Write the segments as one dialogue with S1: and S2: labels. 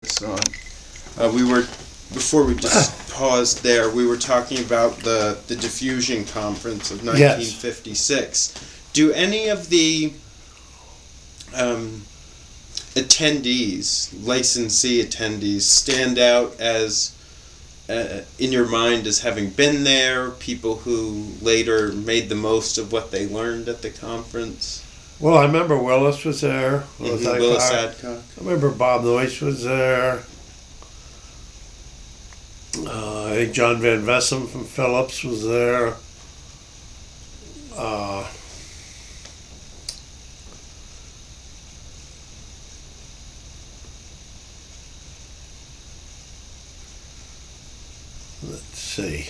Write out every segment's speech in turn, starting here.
S1: So, we were before we just paused there. We were talking about the diffusion conference of 1956. Do any of the attendees, licensee attendees, stand out as in your mind as having been there? People who later made the most of what they learned at the conference.
S2: Well, I remember Willis was there.
S1: Willis Adcock.
S2: I remember Bob Noyce was there. I think John Van Vessem from Philips was there. Let's see.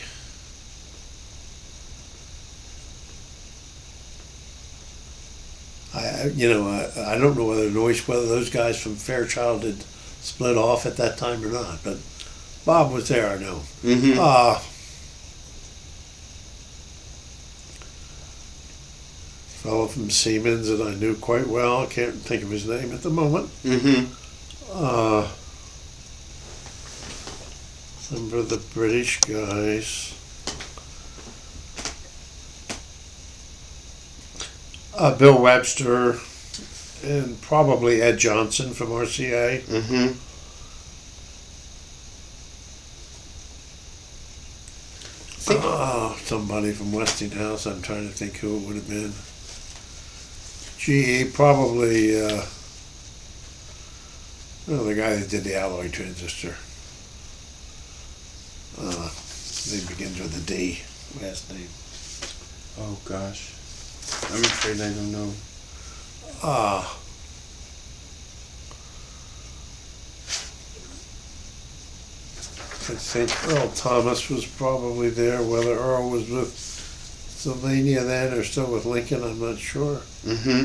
S2: I don't know whether those guys from Fairchild had split off at that time or not, but Bob was there, I know.
S1: Mm-hmm.
S2: Fellow from Siemens that I knew quite well. I can't think of his name at the moment.
S1: Mm-hmm.
S2: Some of the British guys. Bill Webster and probably Ed Johnson from RCA.
S1: Mm-hmm.
S2: Somebody from Westinghouse. I'm trying to think who it would have been. GE, probably. The guy that did the alloy transistor. They begins with a D. Last name.
S1: Oh gosh, I'm afraid I don't know.
S2: I think Earl Thomas was probably there. Whether Earl was with Sylvania then or still with Lincoln, I'm not sure.
S1: Mm-hmm.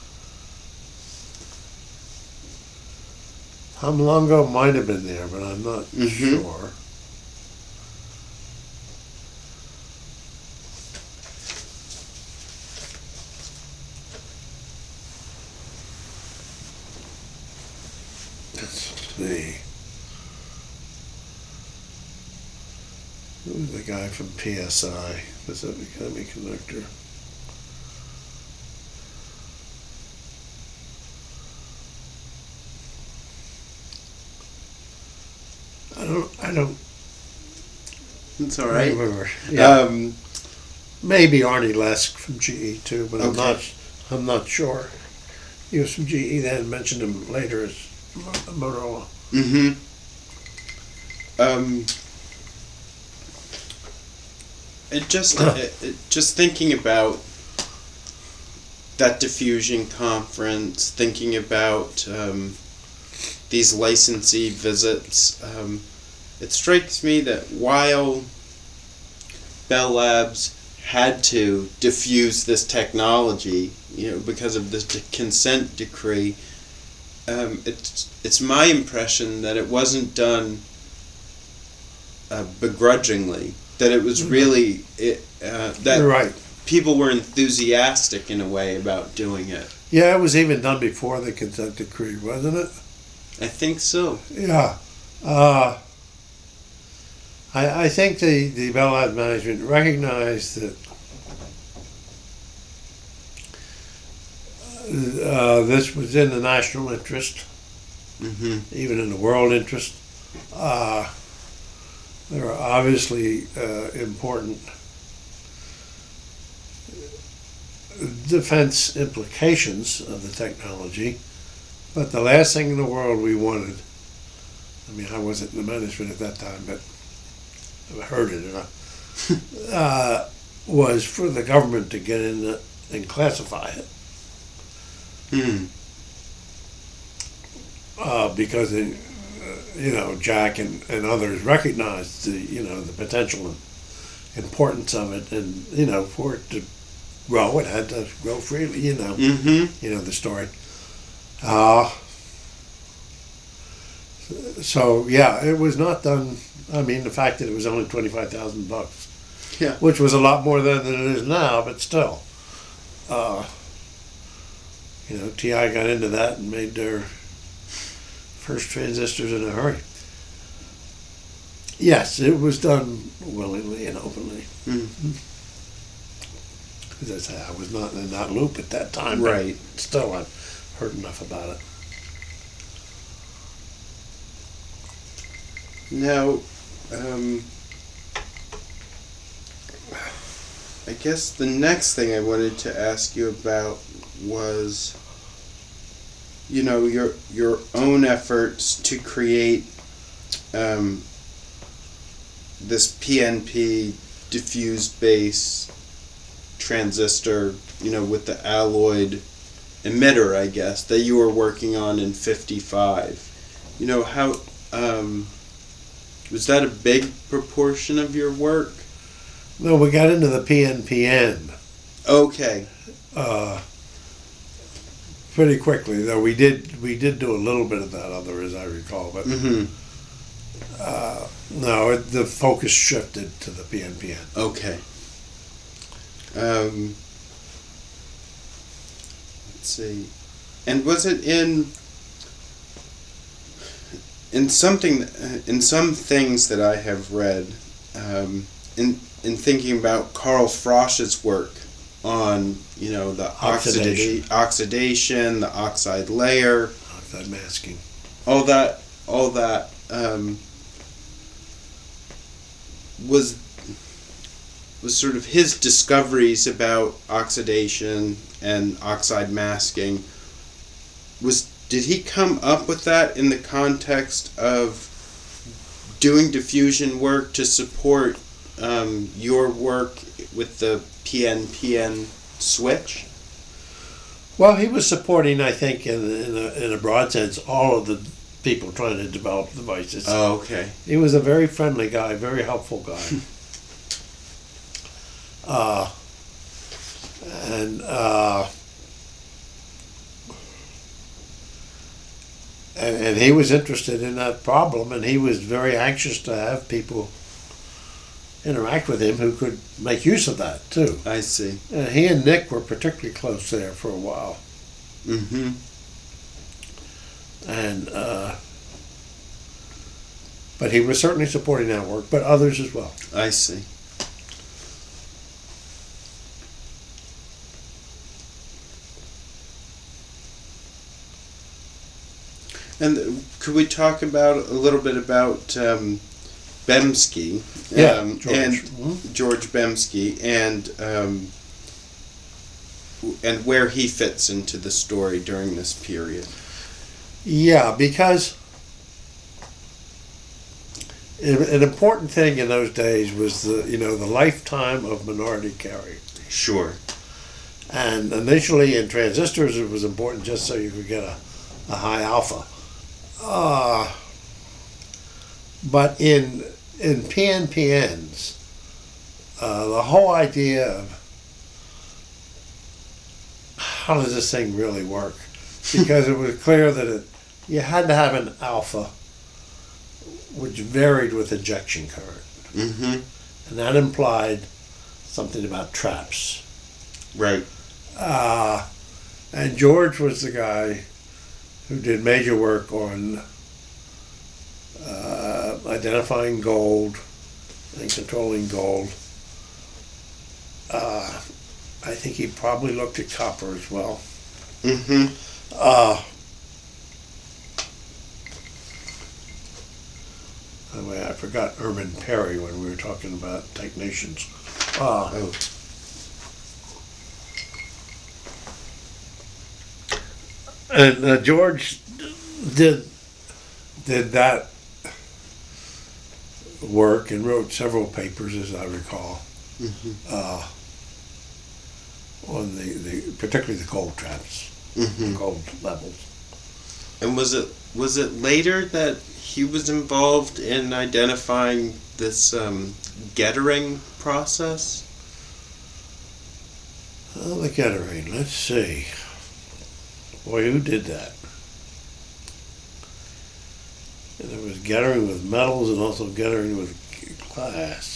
S2: Tom Longo might have been there, but I'm not sure. Let's see. Who was the guy from PSI? Pacific Semiconductor. I don't.
S1: It's all right.
S2: Remember. Yeah. Maybe Arnie Lesk from GE too, but
S1: Okay.
S2: I'm not sure. He was from GE then. Mentioned him later as Motorola.
S1: Mm-hmm. Just thinking about that diffusion conference, thinking about these licensee visits, it strikes me that while Bell Labs had to diffuse this technology, because of the consent decree, it's my impression that it wasn't done begrudgingly. That it was really that
S2: You're right.
S1: people were enthusiastic in a way about doing it.
S2: Yeah, it was even done before the consent decree, wasn't it?
S1: I think so.
S2: Yeah. I think the Bell Labs management recognized that this was in the national interest, even in the world interest. There are obviously important defense implications of the technology, but the last thing in the world we wanted, I wasn't in the management at that time, but I heard it enough, was for the government to get in and classify it. Because Jack and others recognized the potential and importance of it, and for it to grow, it had to grow freely. The story. So yeah, it was not done. The fact that it was only $25,000,
S1: Yeah.
S2: which was a lot more than it is now, but still. TI got into that and made their first transistors in a hurry. Yes, it was done willingly and openly.
S1: Mm.
S2: As I say, I was not in that loop at that time. but
S1: Right.
S2: Still, I've heard enough about it.
S1: Now, I guess the next thing I wanted to ask you about was, your own efforts to create this PNP diffused base transistor, with the alloyed emitter, I guess, that you were working on in 55. How was that a big proportion of your work?
S2: No, we got into the PNPN
S1: Okay.
S2: pretty quickly, though we did do a little bit of that other, as I recall, but
S1: Mm-hmm.
S2: no, the focus shifted to the PNPN.
S1: Okay. Let's see. And was it in some things that I have read, in thinking about Carl Frosch's work on, the oxidation, the oxide layer,
S2: Oxide masking.
S1: all that, was sort of his discoveries about oxidation and oxide masking. Did he come up with that in the context of doing diffusion work to support your work with the PNPN switch?
S2: Well, he was supporting, I think, in a broad sense, all of the people trying to develop devices.
S1: Oh, okay.
S2: He was a very friendly guy, very helpful guy. And he was interested in that problem, and he was very anxious to have people interact with him who could make use of that too.
S1: I see.
S2: And he and Nick were particularly close there for a while.
S1: Mm-hmm.
S2: And but he was certainly supporting that work, but others as well.
S1: I see. And could we talk about a little bit about Bemski?
S2: George.
S1: And
S2: Mhm.
S1: George Bemski, and where he fits into the story during this period.
S2: Yeah, because an important thing in those days was the lifetime of minority carrier.
S1: Sure.
S2: And initially in transistors it was important just so you could get a high alpha. But in PNPNs, the whole idea of how does this thing really work? Because it was clear that you had to have an alpha which varied with injection current.
S1: Mm-hmm.
S2: And that implied something about traps.
S1: Right.
S2: And George was the guy who did major work on identifying gold and controlling gold. I think he probably looked at copper as well.
S1: Mm-hmm.
S2: By the way, I forgot Ermin Perry when we were talking about technicians.
S1: Oh.
S2: And George did that work and wrote several papers, as I recall,
S1: Mm-hmm.
S2: on the particularly the gold traps,
S1: Mm-hmm.
S2: the gold levels.
S1: And was it later that he was involved in identifying this Gettering process?
S2: Oh, the Gettering. Let's see. Boy, who did that? And there was Gettering with metals and also Gettering with glass.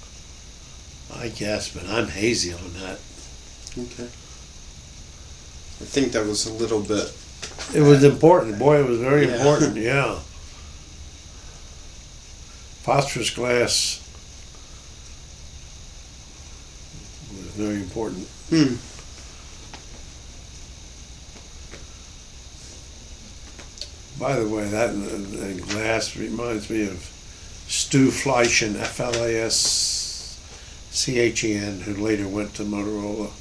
S2: I guess, but I'm hazy on that.
S1: Okay. I think that was a little bit.
S2: It was important. Boy, it was very
S1: Yeah.
S2: important, yeah. Phosphorus glass was very important. By the way, that glass reminds me of Stu Fleischen, Flaschchen, who later went to Motorola.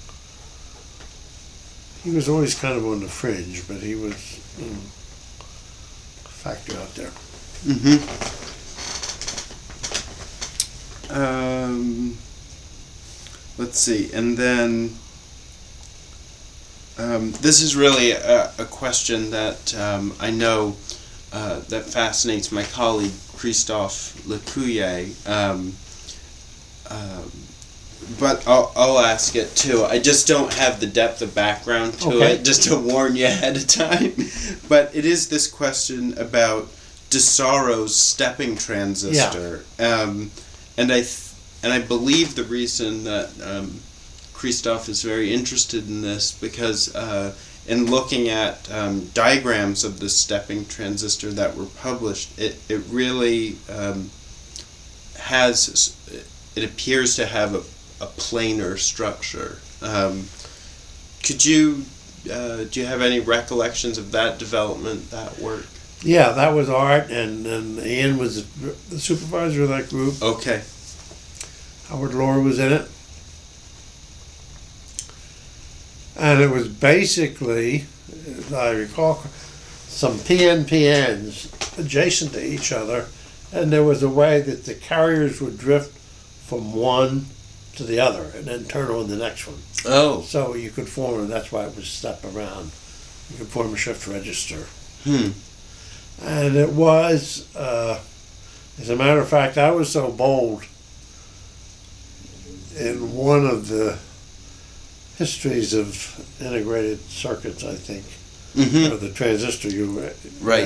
S2: He was always kind of on the fringe, but he was a factor out there.
S1: Let's see, and then this is really a question that I know that fascinates my colleague Christophe Lecuyer. But I'll ask it too. I just don't have the depth of background to it, just to warn you ahead of time. But it is this question about DeSauro's stepping transistor. And I believe the reason that Christophe is very interested in this because in looking at diagrams of the stepping transistor that were published, it really it appears to have a planar structure. Do you have any recollections of that development, that work?
S2: Yeah, that was Art, and Ian was the supervisor of that group.
S1: Okay.
S2: Howard Lohr was in it. And it was basically, as I recall, some PNPNs adjacent to each other, and there was a way that the carriers would drift from one to the other and then turn on the next one.
S1: Oh.
S2: So you could form, and that's why it was step around. You could form a shift register. And it was, as a matter of fact, I was so bold in one of the histories of integrated circuits, I think, or the transistor
S1: right.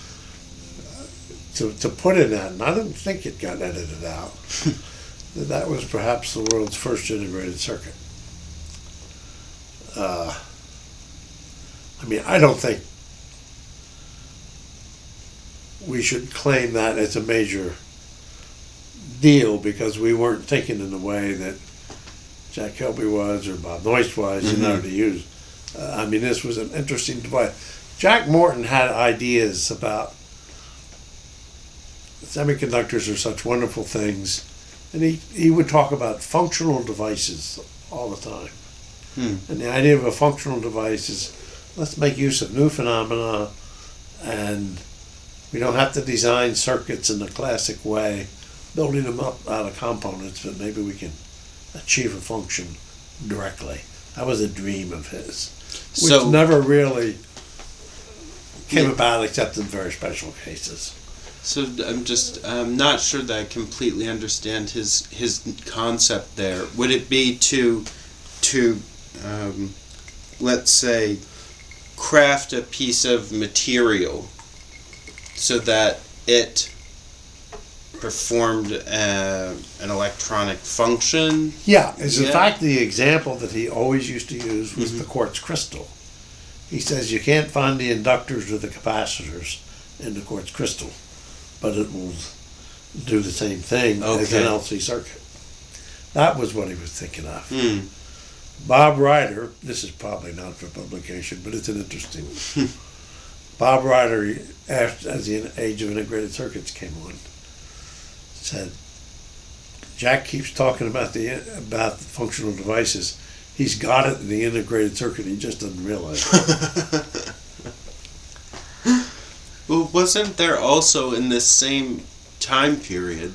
S2: To put in that, and I don't think it got edited out, that was perhaps the world's first integrated circuit. I mean, I don't think we should claim that as a major deal because we weren't thinking in the way that Jack Helby was or Bob Noyce was, to use. I mean, this was an interesting device. Jack Morton had ideas about semiconductors are such wonderful things, and he would talk about functional devices all the time. And the idea of a functional device is let's make use of new phenomena, and we don't have to design circuits in the classic way, building them up out of components, but maybe we can achieve a function directly. That was a dream of his, which never really came about except in very special cases.
S1: So I'm not sure that I completely understand his concept there. Would it be to let's say craft a piece of material so that it performed an electronic function?
S2: Yeah, in fact the example that he always used to use was the quartz crystal. He says you can't find the inductors or the capacitors in the quartz crystal, but it will do the same thing as an LC circuit. That was what he was thinking of. Bob Ryder, this is probably not for publication, but it's an interesting one. Bob Ryder, as the age of integrated circuits came on, said, Jack keeps talking about the functional devices. He's got it in the integrated circuit, he just doesn't realize it.
S1: Well, wasn't there also in this same time period,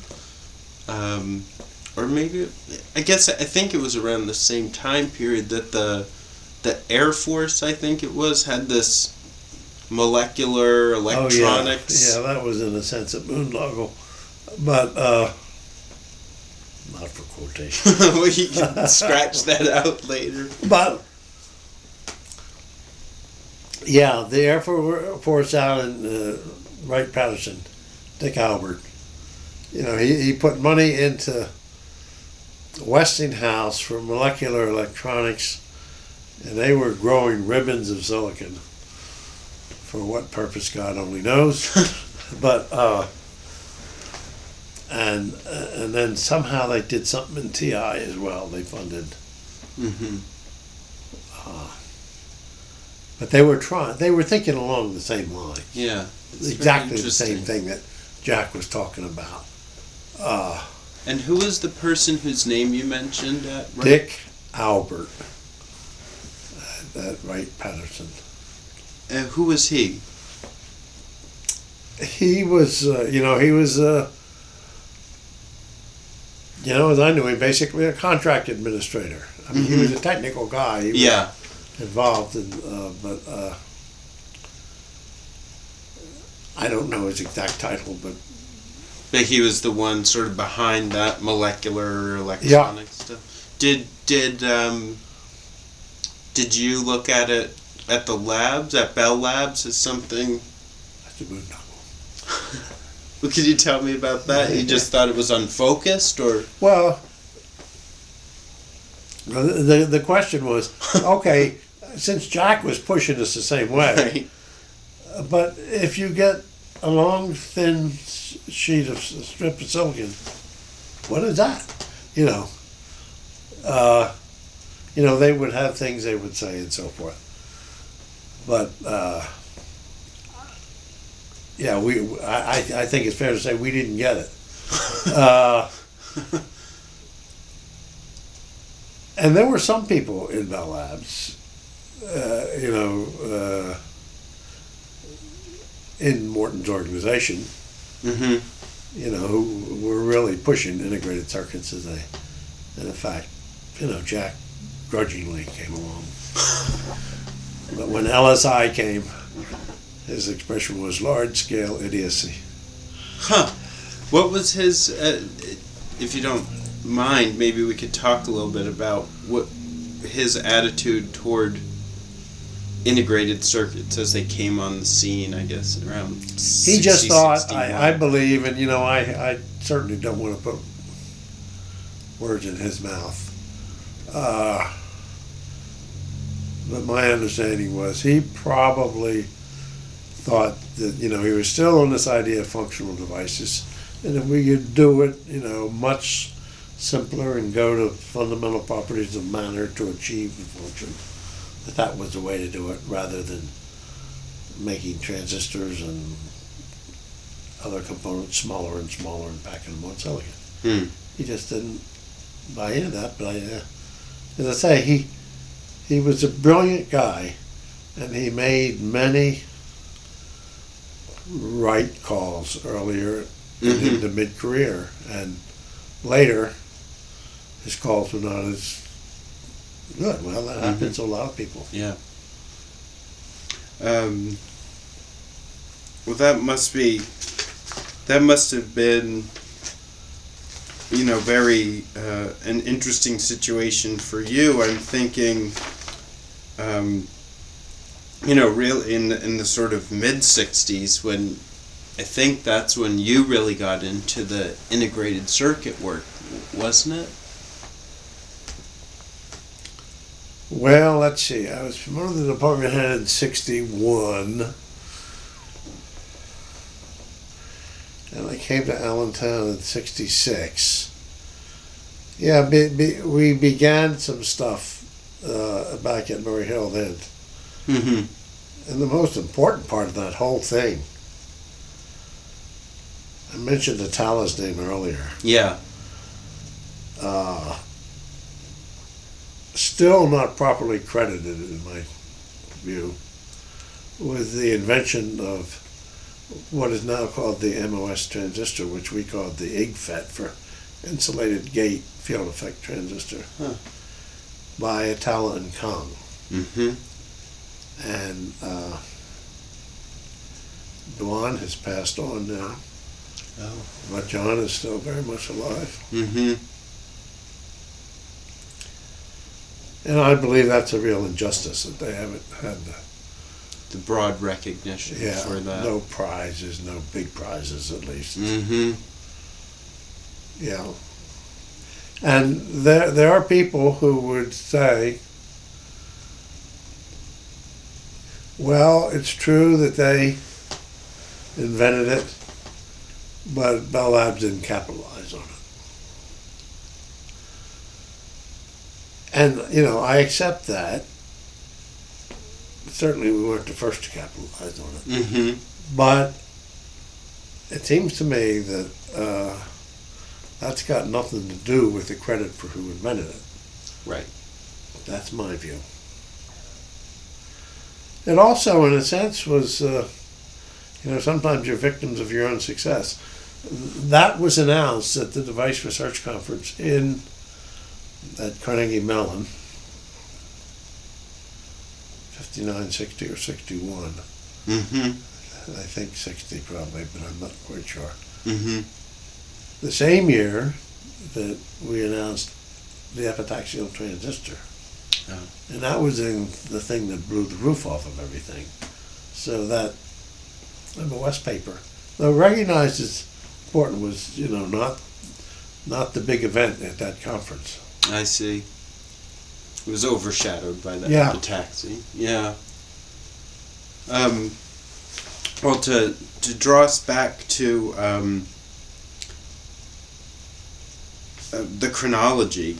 S1: or maybe, I think it was around the same time period that the Air Force, I think it was, had this molecular electronics.
S2: Yeah, that was in a sense a boondoggle, but not for quotation.
S1: Well, you can scratch that out later.
S2: But yeah, the Air Force out in Wright-Patterson, Dick Albert, he put money into Westinghouse for molecular electronics, and they were growing ribbons of silicon. For what purpose, God only knows. But and then somehow they did something in TI as well. They funded.
S1: Mm-hmm.
S2: But they were thinking along the same lines.
S1: Yeah.
S2: Exactly the same thing that Jack was talking about.
S1: And who was the person whose name you mentioned at Wright?
S2: Dick Albert at Wright Patterson.
S1: Who was he?
S2: He was, as I knew him, basically a contract administrator. I mean, he was a technical guy. He was involved in, but I don't know his exact title, but
S1: he was the one sort of behind that molecular electronic stuff. Did you look at it at the labs, at Bell Labs, as something?
S2: That's a boondoggle.
S1: Well, could you tell me about that? You just thought it was unfocused, or?
S2: Well, the question was, okay, since Jack was pushing us the same way,
S1: Right.
S2: But if you get a long, thin strip of silicon, what is that? They would have things they would say and so forth. But I think it's fair to say we didn't get it. And there were some people in Bell Labs, in Morton's organization,
S1: Mm-hmm.
S2: who were really pushing integrated circuits and in fact, Jack grudgingly came along. But when LSI came, his expression was large-scale idiocy.
S1: Huh. What was his, if you don't mind, maybe we could talk a little bit about what his attitude toward integrated circuits as they came on the scene, I guess, around 60,
S2: He just thought,
S1: 61.
S2: I believe, and I certainly don't want to put words in his mouth. But my understanding was he probably thought that, he was still on this idea of functional devices. And if we could do it, much simpler and go to fundamental properties of matter to achieve the function, that was the way to do it rather than making transistors and other components smaller and smaller and packing them on silicon. He just didn't buy into that. But as I say, he was a brilliant guy, and he made many right calls earlier into mid-career, and later his calls were not as good. Well, that happens to a lot of people.
S1: Yeah. Well, that must have been, very an interesting situation for you. I'm thinking, really in the sort of mid-'60s, when I think that's when you really got into the integrated circuit work, wasn't it?
S2: Well, let's see. I was promoted to the department head in '61, and I came to Allentown in '66. Yeah, we began some stuff back at Murray Hill then.
S1: Mm-hmm.
S2: And the most important part of that whole thing, I mentioned Atala's name earlier.
S1: Yeah.
S2: Still not properly credited, in my view, with the invention of what is now called the MOS transistor, which we called the IGFET for insulated gate field effect transistor, by Atala and Kang.
S1: Mm-hmm.
S2: And Duan has passed on now, but John is still very much alive.
S1: Mm-hmm.
S2: And I believe that's a real injustice that they haven't had
S1: The broad recognition for that.
S2: no prizes, no big prizes at least.
S1: Mm-hmm.
S2: Yeah. And there are people who would say Well, it's true that they invented it, but Bell Labs didn't capitalize on it. And, I accept that. Certainly we weren't the first to capitalize on it.
S1: Mm-hmm.
S2: But it seems to me that that's got nothing to do with the credit for who invented it.
S1: Right.
S2: That's my view. It also, in a sense, was, sometimes you're victims of your own success. That was announced at the Device Research Conference at Carnegie Mellon, 59, 60, or 61.
S1: Mm-hmm.
S2: I think 60 probably, but I'm not quite sure.
S1: Mm-hmm.
S2: The same year that we announced the epitaxial transistor.
S1: Oh.
S2: And that was the thing that blew the roof off of everything. So that, the West paper, though recognized as important, was, not the big event at that conference.
S1: I see. It was overshadowed by that epitaxy. Yeah. Well, to draw us back to the chronology,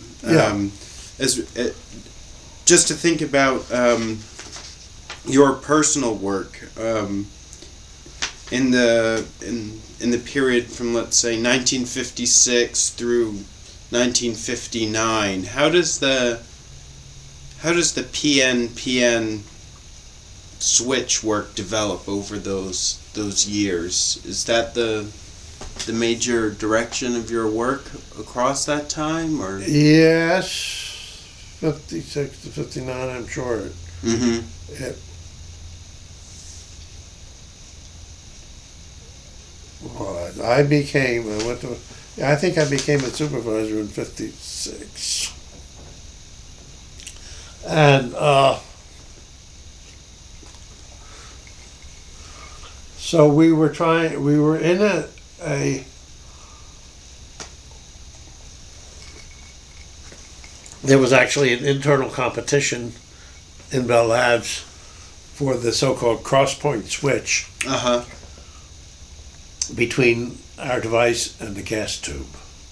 S1: just to think about your personal work in the period from, let's say, 1956 through 1959. How does the PN switch work develop over those years? Is that the major direction of your work across that time, or?
S2: Yes, 56 to 59, I'm sure.
S1: Mm-hmm.
S2: I think I became a supervisor in 56. And so we were in a there was actually an internal competition in Bell Labs for the so-called cross-point switch between our device and the gas tube.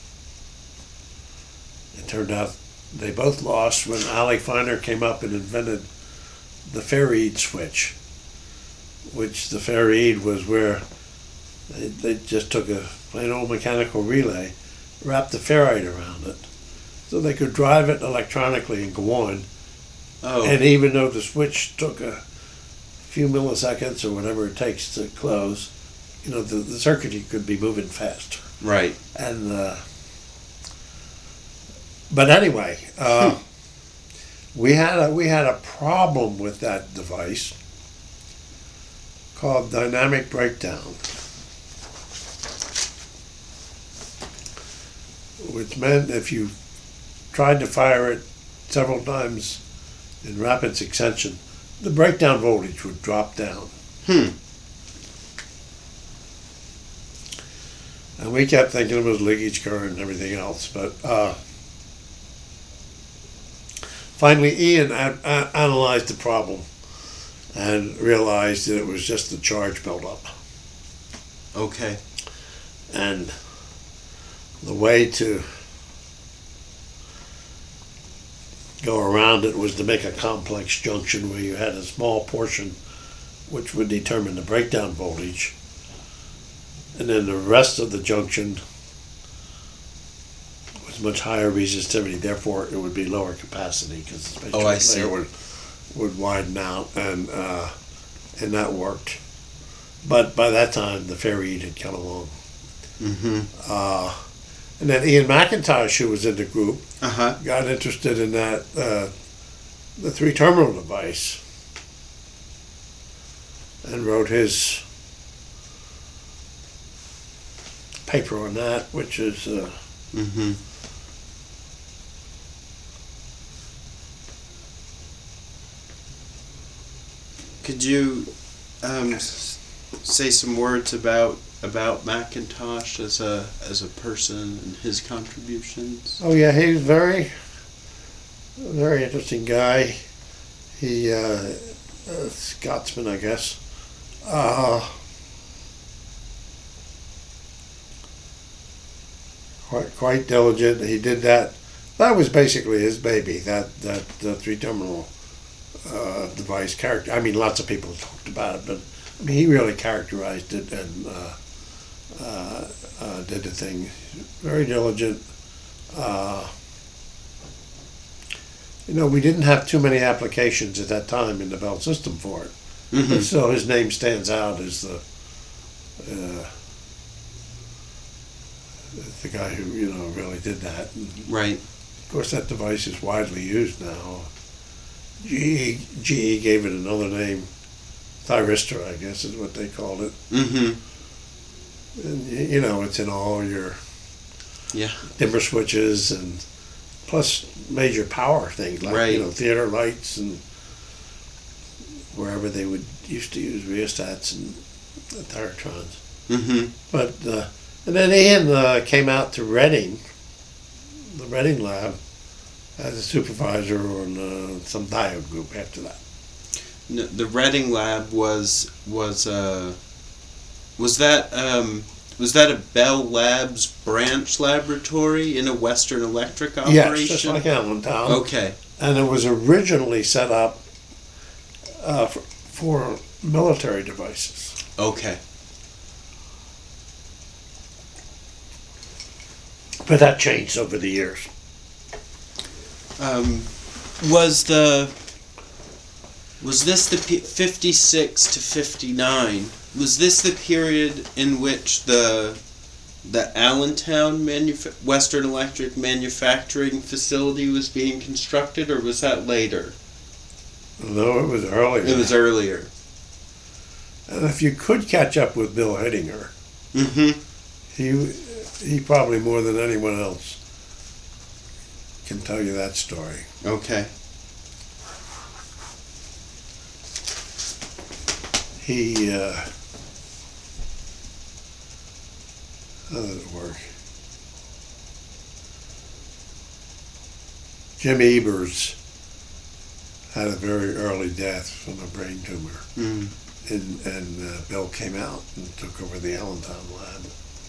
S2: It turned out they both lost when Ali Feiner came up and invented the Farreed switch, which the Farreed was where they just took a plain old mechanical relay, wrapped the ferrite around it, so they could drive it electronically and go on.
S1: Oh.
S2: And even though the switch took a few milliseconds or whatever it takes to close, the circuitry could be moving faster.
S1: Right.
S2: And but anyway, we had a problem with that device called dynamic breakdown, which meant if you tried to fire it several times in rapid succession, the breakdown voltage would drop down. And we kept thinking it was leakage current and everything else, but finally Ian analyzed the problem and realized that it was just the charge buildup.
S1: Okay.
S2: And the way to go around it was to make a complex junction where you had a small portion which would determine the breakdown voltage, and then the rest of the junction was much higher resistivity, therefore it would be lower capacity because the space layer would widen out, and that worked. But by that time the Farreed had come along.
S1: Mm-hmm.
S2: And then Ian McIntosh, who was in the group,
S1: Uh-huh.
S2: got interested in that, the three-terminal device, and wrote his paper on that, which is
S1: Mm-hmm. Could you say some words about McIntosh as a person and his contributions?
S2: oh yeah, he's very interesting guy. He Scotsman, I guess. Quite diligent. He did that. That was basically his baby. That three terminal device character. I mean, lots of people talked about it, but I mean, he really characterized it and did the thing. Very diligent. We didn't have too many applications at that time in the Bell system for it.
S1: Mm-hmm.
S2: So his name stands out as the guy who really did that. And
S1: Right.
S2: of course, that device is widely used now. GE gave it another name, thyristor, I guess is what they called it.
S1: Mm-hmm.
S2: And it's in all your
S1: Yeah.
S2: dimmer switches and plus major power things like
S1: Right.
S2: theater lights and wherever they would used to use rheostats and thyrotrons.
S1: Mm-hmm.
S2: But and then Ian came out to Reading, the Reading lab, as a supervisor on some diode group after that.
S1: The Reading lab was that a Bell Labs branch laboratory in a Western Electric operation?
S2: Yes, just like Allentown.
S1: Okay.
S2: And it was originally set up for military devices.
S1: Okay.
S2: But that changed over the years.
S1: Was this the 56 to 59? Was this the period in which the Allentown Western Electric manufacturing facility was being constructed, or was that later?
S2: No, it was earlier.
S1: It was earlier.
S2: And if you could catch up with Bill Hettinger,
S1: Mm-hmm.
S2: he probably more than anyone else can tell you that story.
S1: Okay.
S2: He, how did it work? Jim Ebers had a very early death from a brain tumor.
S1: Mm.
S2: And Bill came out and took over the Allentown lab.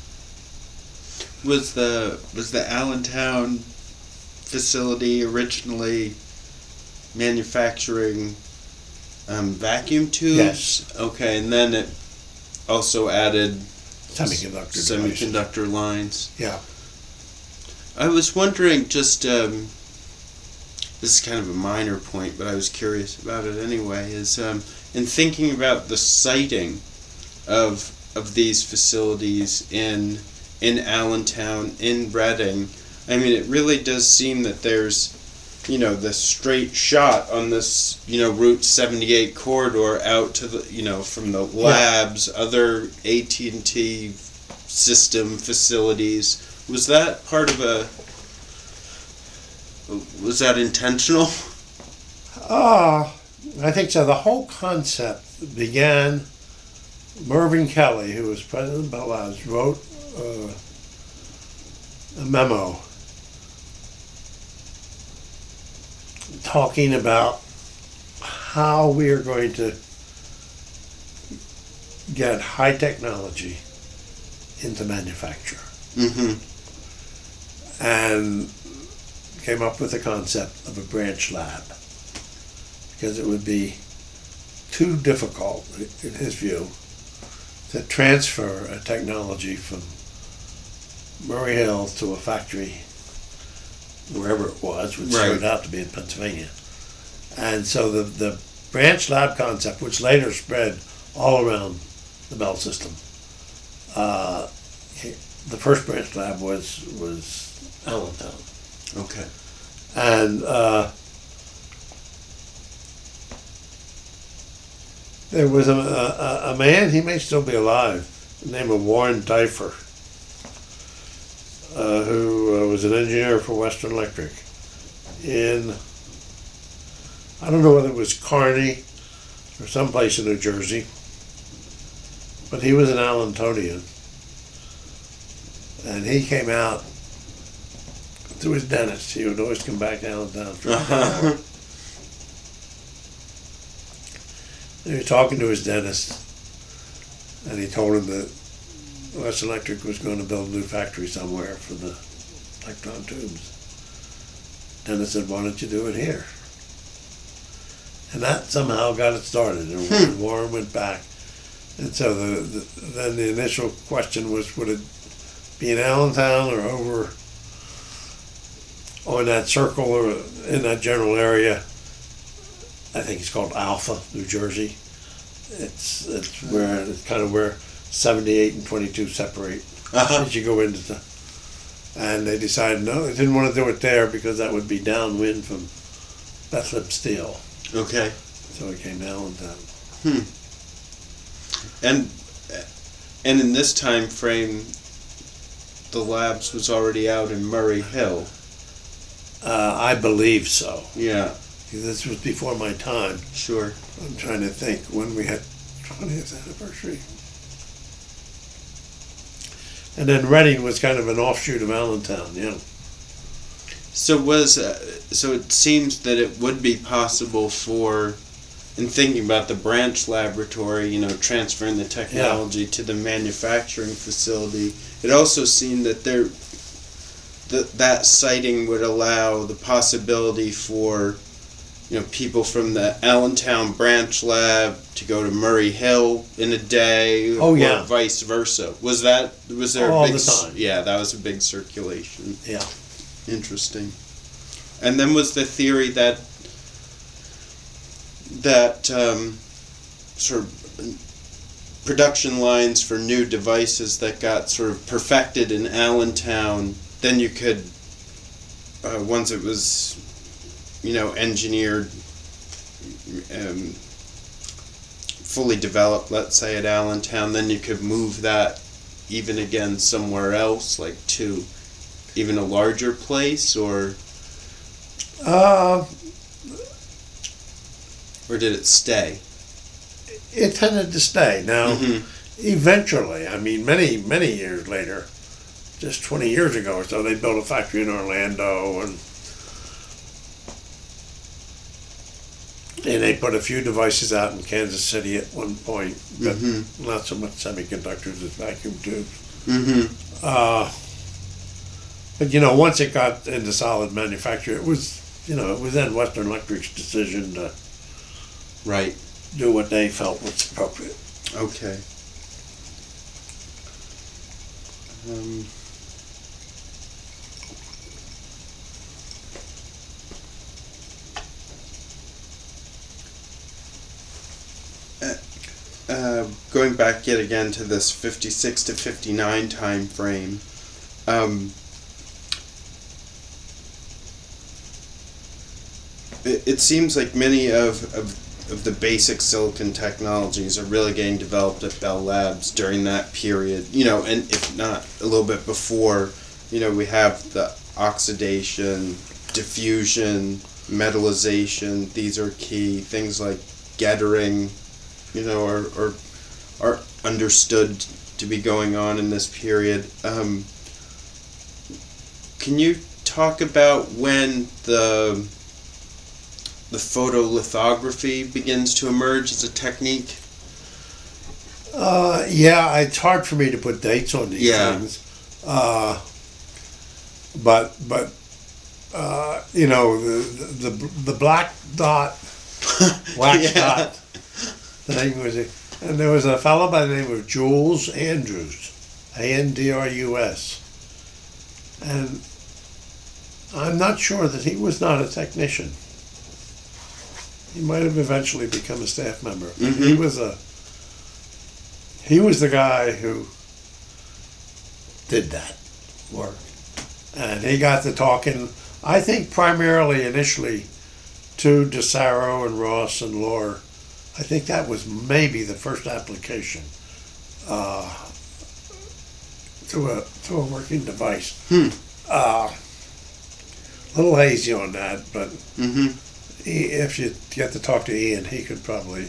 S1: Was the Allentown facility originally manufacturing vacuum tubes?
S2: Yes.
S1: Okay, and then it also added
S2: Semiconductor
S1: lines.
S2: Yeah.
S1: I was wondering, just this is kind of a minor point, but I was curious about it anyway. Is in thinking about the siting of these facilities in Allentown, in Reading, I mean, it really does seem that there's, the straight shot on this, Route 78 corridor out to the, from the labs, other AT&T system facilities. Was that part of was that intentional?
S2: I think so. The whole concept began, Mervyn Kelly, who was president of Bell Labs, wrote a memo talking about how we are going to get high technology into manufacture.
S1: Mm-hmm.
S2: And came up with the concept of a branch lab because it would be too difficult, in his view, to transfer a technology from Murray Hill to a factory wherever it was, which turned out to be in Pennsylvania. And so the branch lab concept, which later spread all around the Bell system, the first branch lab was Allentown.
S1: Okay.
S2: And there was a man, he may still be alive, the name of Warren Difer, who was an engineer for Western Electric in, I don't know whether it was Kearney or someplace in New Jersey, but he was an Allentonian. And he came out to his dentist. He would always come back to Allentown for an hour. He was talking to his dentist, and he told him that West Electric was going to build a new factory somewhere for the electron tubes. Dentist said, "Why don't you do it here?" And that somehow got it started, and Warren went back. And so then the initial question was, would it be in Allentown or over on that circle or in that general area? I think it's called Alpha, New Jersey. It's kind of where 78 and 22 separate as you go into the. And they decided no, they didn't want to do it there because that would be downwind from Bethlehem Steel.
S1: Okay.
S2: So it came to Allentown.
S1: And in this time frame, the labs was already out in Murray Hill.
S2: I believe so.
S1: Yeah.
S2: This was before my time.
S1: Sure.
S2: I'm trying to think when we had 20th anniversary. And then Reading was kind of an offshoot of Allentown, yeah.
S1: So so it seems that it would be possible for, in thinking about the branch laboratory, transferring the technology to the manufacturing facility. It also seemed that that siting would allow the possibility for, people from the Allentown branch lab to go to Murray Hill in a day, or vice versa. Was there
S2: all
S1: a big
S2: the time?
S1: Yeah, that was a big circulation.
S2: Yeah.
S1: Interesting. And then was the theory that sort of production lines for new devices that got sort of perfected in Allentown, then you could, once it was, engineered, fully developed, let's say at Allentown, then you could move that even again somewhere else, like to even a larger place, or did it stay?
S2: It tended to stay. Now, eventually, many years later, just 20 years ago or so, they built a factory in Orlando, and they put a few devices out in Kansas City at one point, but not so much semiconductors as vacuum tubes. But once it got into solid manufacture, it was then Western Electric's decision to do what they felt was appropriate.
S1: Okay. Going back yet again to this 56 to 59 time frame, it seems like many of the basic silicon technologies are really getting developed at Bell Labs during that period, and if not a little bit before, we have the oxidation, diffusion, metallization. These are key. Things like gettering, are understood to be going on in this period. Can you talk about when the photolithography begins to emerge as a technique?
S2: Yeah, it's hard for me to put dates on these things. But the black dot, wax dot thing was it. And there was a fellow by the name of Jules Andrews, Andrus, and I'm not sure that he was not a technician. He might have eventually become a staff member. He was the guy who did that work, and he got to talking, I think, primarily initially to DeSaro and Ross and Lohr. I think that was maybe the first application to a working device. A little hazy on that, but if you get to talk to Ian, he could probably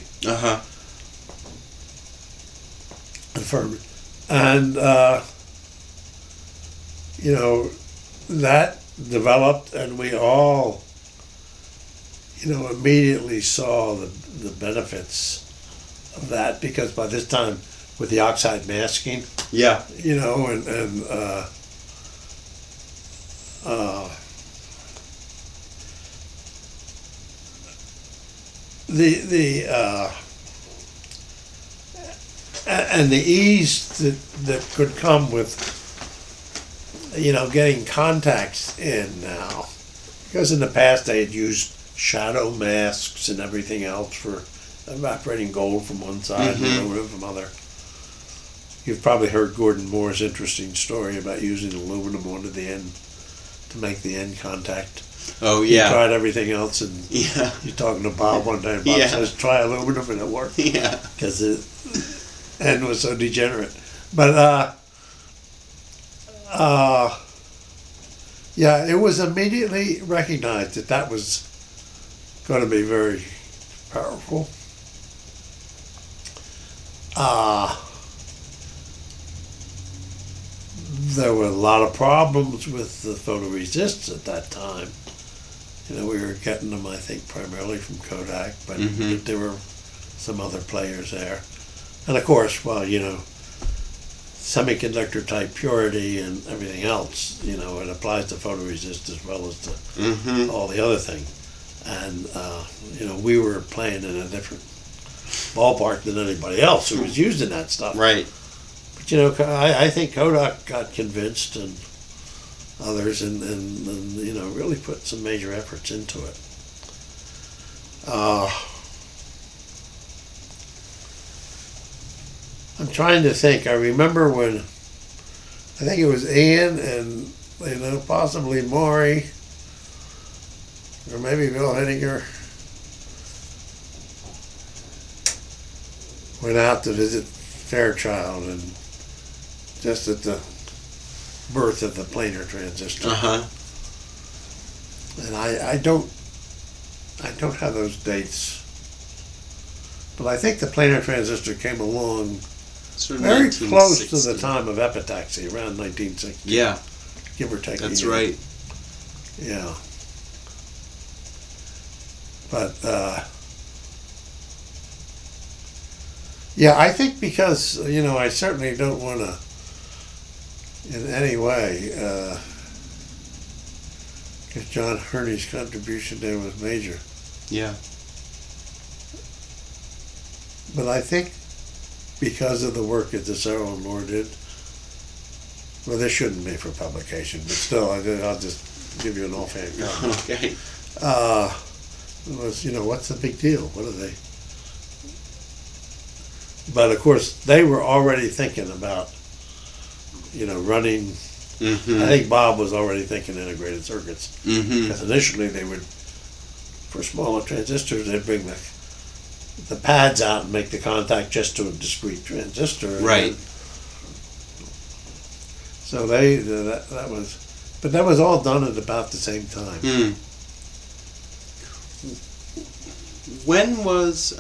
S2: confirm it. And that developed, and we all immediately saw the benefits of that, because by this time, with the oxide masking,
S1: Yeah.
S2: you know, and the and the ease that could come with, you know, getting contacts in now, because in the past they had used shadow masks and everything else for evaporating gold from one side and aluminum from other. You've probably heard Gordon Moore's interesting story about using aluminum onto the end to make the end contact.
S1: Oh,
S2: He
S1: yeah.
S2: tried everything else, and
S1: Yeah.
S2: you're talking to Bob one day, and Bob
S1: Yeah.
S2: says, try aluminum, and it worked,
S1: Yeah.
S2: because the end was so degenerate. But, yeah, it was immediately recognized that that was going to be very powerful. There were a lot of problems with the photoresists at that time. You know, we were getting them, I think, primarily from Kodak, but there were some other players there. And of course, well, you know, semiconductor type purity and everything else, you know, it applies to photoresist as well as to all the other thing. And, you know, we were playing in a different ballpark than anybody else who was using that stuff.
S1: Right.
S2: But, you know, I think Kodak got convinced, and others, and you know, really put some major efforts into it. I'm trying to think. I remember when, I think it was Ian and, you know, possibly Maury, or maybe Bill Henninger, went out to visit Fairchild, and just at the birth of the planar transistor. And I don't have those dates, but I think the planar transistor came along
S1: Sort of
S2: very close to
S1: 1960.
S2: the time of epitaxy, around 1960.
S1: Yeah,
S2: Give or take.
S1: that's
S2: a year.
S1: right.
S2: Yeah. But, yeah, I think because, you know, I certainly don't want to in any way, because John Hurney's contribution there was major.
S1: Yeah.
S2: But I think because of the work that DeSero and Moore did, well, this shouldn't be for publication, but still, I'll just give you an offhand comment.
S1: Okay.
S2: It was, you know, what's the big deal? What are they? But of course, they were already thinking about, you know, running. I think Bob was already thinking integrated circuits. Because initially they would, for smaller transistors, they'd bring the pads out and make the contact just to a discrete transistor.
S1: Right.
S2: So that was, but that was all done at about the same time.
S1: When was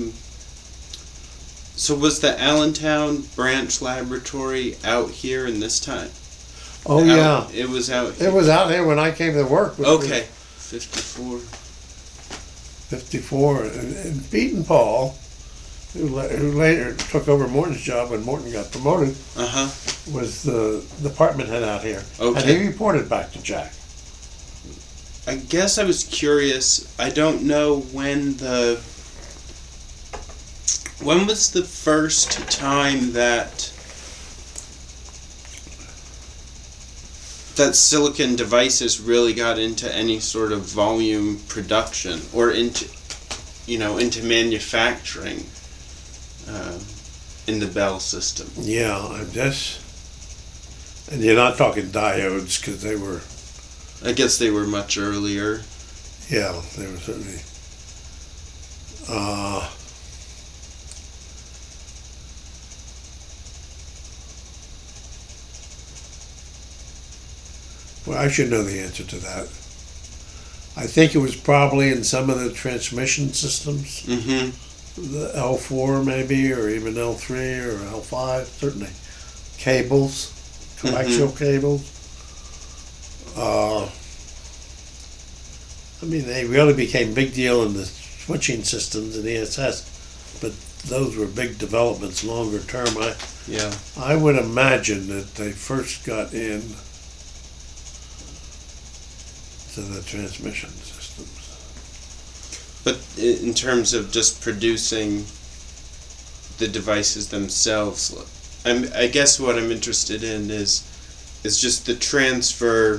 S1: so was the Allentown branch laboratory out here in this time?
S2: Oh yeah,
S1: It was out here.
S2: it was out here when I came to work. Which was
S1: Okay. 54.
S2: 54, and Pete and Paul, who later took over Morton's job when Morton got promoted, was the department head out here.
S1: Okay.
S2: And he reported back to Jack.
S1: I guess I was curious. I don't know when was the first time that silicon devices really got into any sort of volume production or into manufacturing in the Bell system.
S2: Yeah, I'm just, and you're not talking diodes, because they were,
S1: I guess they were much earlier.
S2: yeah, they were certainly, well, I should know the answer to that. I think it was probably in some of the transmission systems, the L4 maybe, or even L3 or L5, certainly. Cables, coaxial cables. I mean, they really became big deal in the switching systems in ESS, but those were big developments longer term.
S1: Yeah.
S2: I would imagine that they first got in to the transmission systems.
S1: But in terms of just producing the devices themselves, I guess what I'm interested in is just the transfer.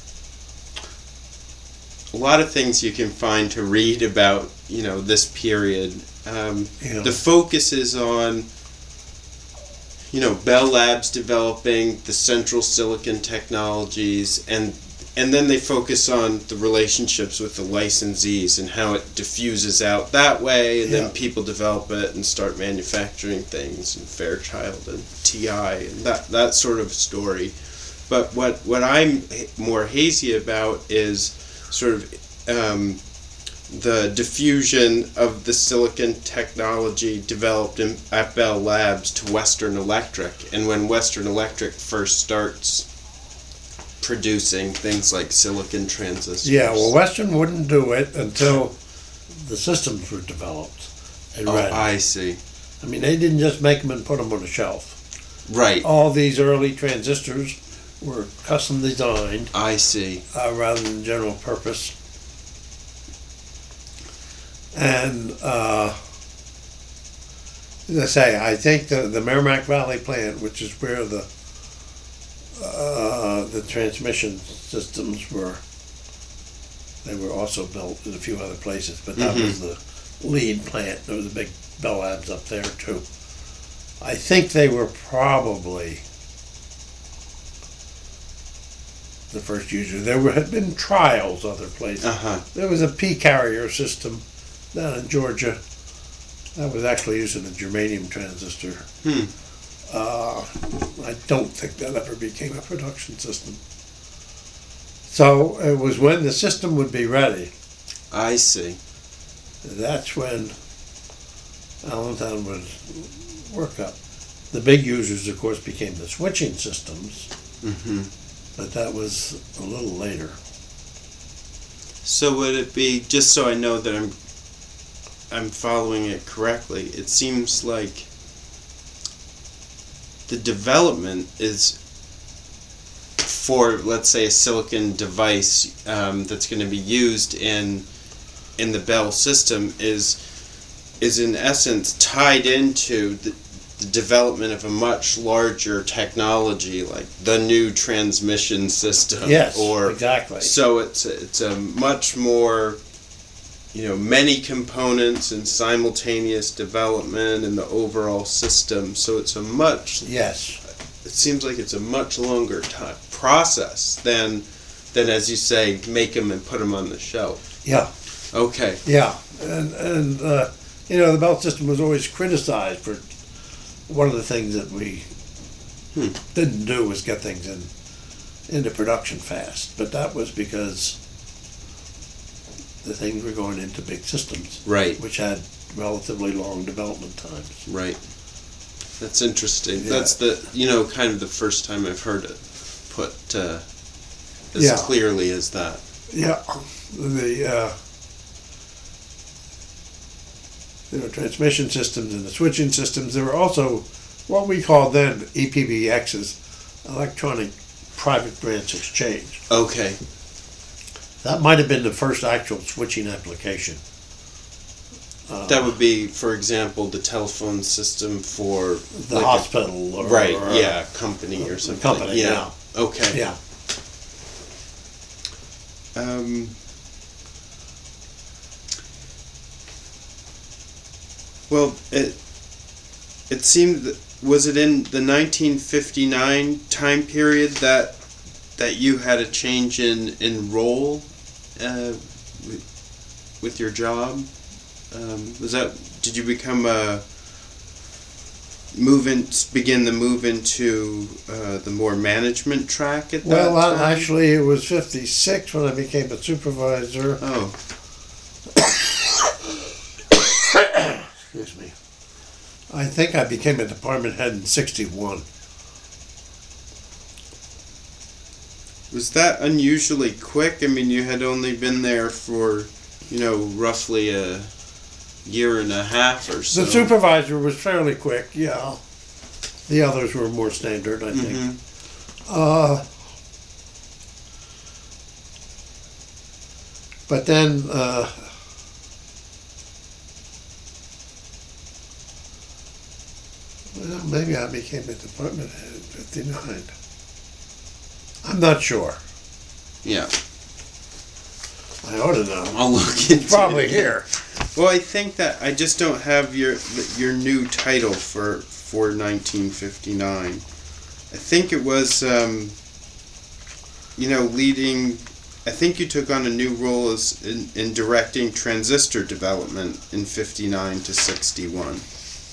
S1: A lot of things you can find to read about, this period. The focus is on, Bell Labs developing the central silicon technologies, and then they focus on the relationships with the licensees and how it diffuses out that way, and then people develop it and start manufacturing things, and Fairchild and TI and that sort of story. But what I'm more hazy about is sort of the diffusion of the silicon technology developed at Bell Labs to Western Electric, and when Western Electric first starts producing things like silicon transistors.
S2: Yeah, well, Western wouldn't do it until the systems were developed and ready.
S1: I see.
S2: I mean, they didn't just make them and put them on a shelf.
S1: Right.
S2: All these early transistors were custom designed.
S1: I see.
S2: Rather than general purpose. And as I say, I think the Merrimack Valley plant, which is where the transmission systems were, they were also built in a few other places, but that was the lead plant. There was a big Bell Labs up there too. I think they were probably the first user. There had been trials other places. There was a P carrier system down in Georgia that was actually using a germanium transistor. I don't think that ever became a production system. So it was when the system would be ready.
S1: I see.
S2: That's when Allentown would work up. The big users, of course, became the switching systems, but that was a little later.
S1: So would it be, just so I know that I'm following it correctly, it seems like the development is for, let's say, a silicon device that's going to be used in the Bell system is in essence tied into the development of a much larger technology, like the new transmission system.
S2: Yes, exactly.
S1: So it's a much more, many components and simultaneous development in the overall system. So it's a much it seems like it's a much longer process than as you say, make them and put them on the shelf.
S2: Yeah.
S1: Okay.
S2: Yeah, and the Bell system was always criticized for one of the things that we didn't do was get things into production fast, but that was because the things were going into big systems,
S1: right,
S2: which had relatively long development times.
S1: Right. That's interesting.
S2: Yeah.
S1: That's the kind of the first time I've heard it put as clearly as that.
S2: Yeah, the transmission systems and the switching systems. There were also what we called then EPBXs, electronic private branch exchange.
S1: Okay.
S2: That might have been the first actual switching application.
S1: That would be, for example, the telephone system for
S2: the hospital, or
S1: company or something.
S2: Company, yeah.
S1: Okay.
S2: Yeah.
S1: Well, it seemed that, was it in the 1959 time period that you had a change in role with your job? Did you become begin the move into the more management track at that time?
S2: Well, actually, it was 56 when I became a supervisor.
S1: Oh.
S2: Excuse me. I think I became a department head in 61.
S1: Was that unusually quick? I mean, you had only been there for, roughly a year and a half or so.
S2: The supervisor was fairly quick, yeah. The others were more standard, I think.
S1: Mm-hmm.
S2: But then, well, maybe I became a department head in '59. I'm not sure.
S1: Yeah.
S2: I ought to know.
S1: I'll look into
S2: It's probably
S1: it.
S2: here.
S1: Well, I think that I just don't have your new title for 1959. I think it was, leading. I think you took on a new role as in directing transistor development in '59 to '61.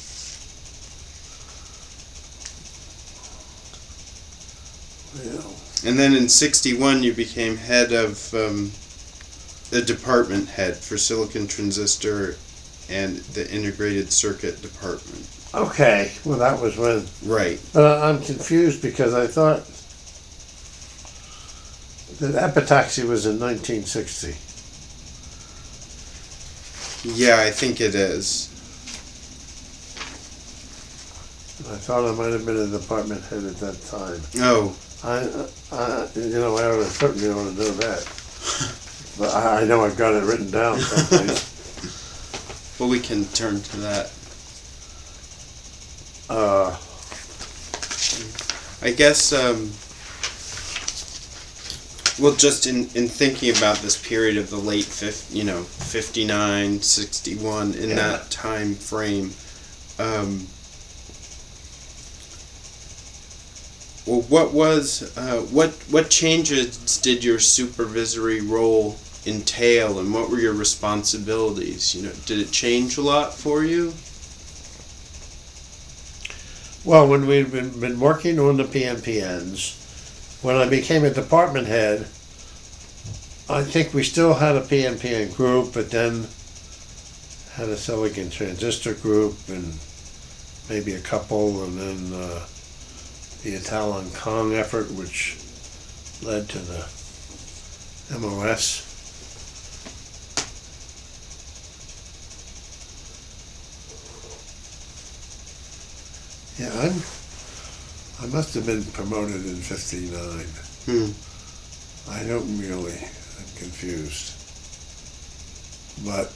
S2: Yeah.
S1: And then in '61 you became head of the department head for silicon transistor and the integrated circuit department.
S2: Okay, well that was when.
S1: Right.
S2: But I'm confused because I thought that epitaxy was in 1960.
S1: Yeah, I think it is.
S2: I thought I might have been a department head at that time.
S1: Oh.
S2: I would certainly ought to know that. But I know I've got it written down someplace.
S1: Well, we can turn to that. I guess, well, just in thinking about this period of the late 59, 61, in that time frame, well, what changes did your supervisory role entail, and what were your responsibilities? Did it change a lot for you?
S2: Well, when we'd been working on the PMPNs, when I became a department head, I think we still had a PMPN group, but then had a silicon transistor group and maybe a couple, and then the Italon Kong effort, which led to the MOS. Yeah, I must have been promoted in '59. I don't really, I'm confused. But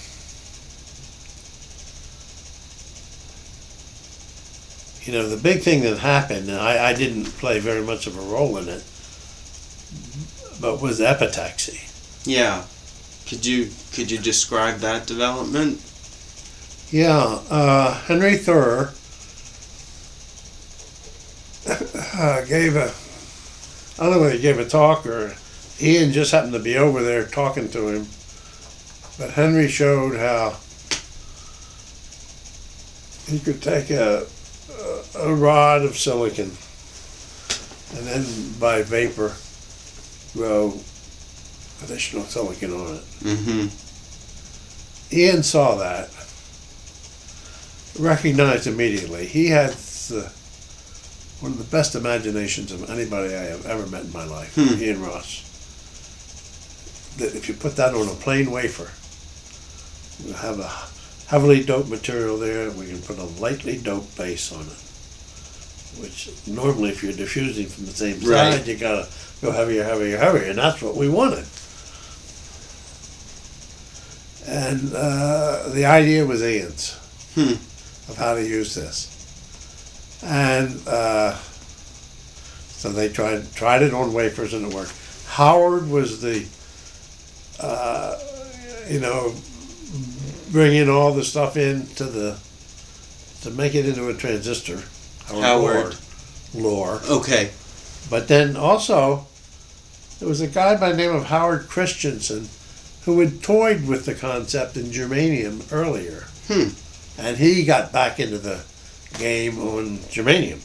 S2: the big thing that happened, and I didn't play very much of a role in it, but was epitaxy.
S1: Yeah. Could you describe that development?
S2: Yeah, Henry Thurr gave a, I don't know whether he gave a talk or Ian just happened to be over there talking to him, but Henry showed how he could take a rod of silicon and then by vapor grow additional silicon on it.
S1: Mm-hmm.
S2: Ian saw that, recognized immediately. He had one of the best imaginations of anybody I have ever met in my life, Ian Ross. That if you put that on a plain wafer, you have a heavily doped material there, we can put a lightly doped base on it. Which normally if you're diffusing from the same side, you gotta go heavier, heavier, heavier, and that's what we wanted. And the idea was Ian's of how to use this. And so they tried it on wafers and it worked. Howard was the, bringing all the stuff in to make it into a transistor.
S1: Howard
S2: Lohr.
S1: Okay.
S2: But then also, there was a guy by the name of Howard Christensen who had toyed with the concept in germanium earlier. And he got back into the game on germanium.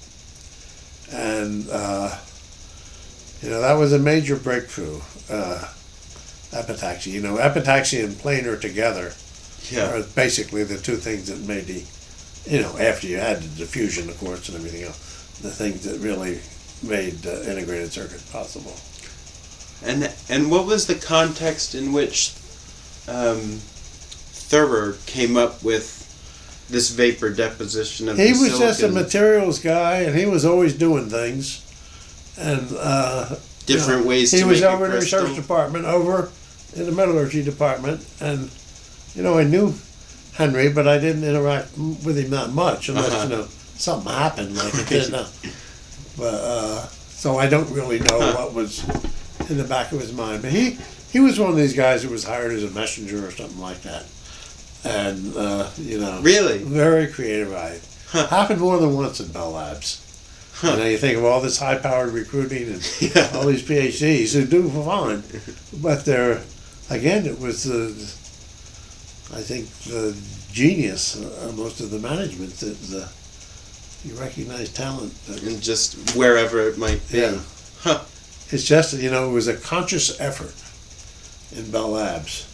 S2: And, that was a major breakthrough, epitaxy. Epitaxy and planar together are basically the two things that made the, after you had the diffusion, of course, and everything else, the things that really made integrated circuit possible.
S1: And what was the context in which Thurber came up with this vapor deposition of
S2: He
S1: the
S2: was
S1: silicon.
S2: just a materials guy, and he was always doing things. And
S1: Different ways to
S2: he was
S1: make
S2: over
S1: a
S2: in the
S1: crystal.
S2: research department, over in the metallurgy department, and I knew Henry, but I didn't interact with him that much unless something happened like it did now. But so I don't really know what was in the back of his mind. But he was one of these guys who was hired as a messenger or something like that, and
S1: Really?
S2: very creative. Happened more than once at Bell Labs. You think of all this high-powered recruiting and all these PhDs who do fine, but again, it was I think the genius of most of the management that you recognize talent.
S1: And just wherever it might be.
S2: Yeah. It's just it was a conscious effort in Bell Labs.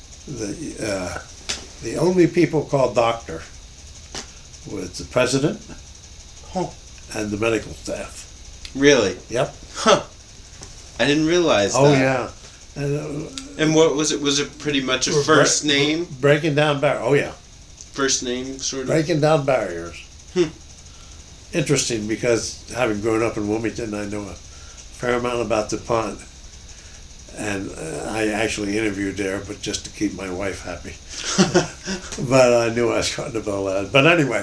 S2: The only people called doctor was the president and the medical staff.
S1: Really?
S2: Yep.
S1: Huh. I didn't realize
S2: Oh
S1: that.
S2: yeah.
S1: And what was it? Was it pretty much a first name?
S2: Breaking down barriers. Oh yeah.
S1: First name, sort of?
S2: Breaking down barriers. Interesting, because having grown up in Wilmington, I know a fair amount about DuPont. And I actually interviewed there, but just to keep my wife happy. But I knew I was going to Bell Labs. But anyway,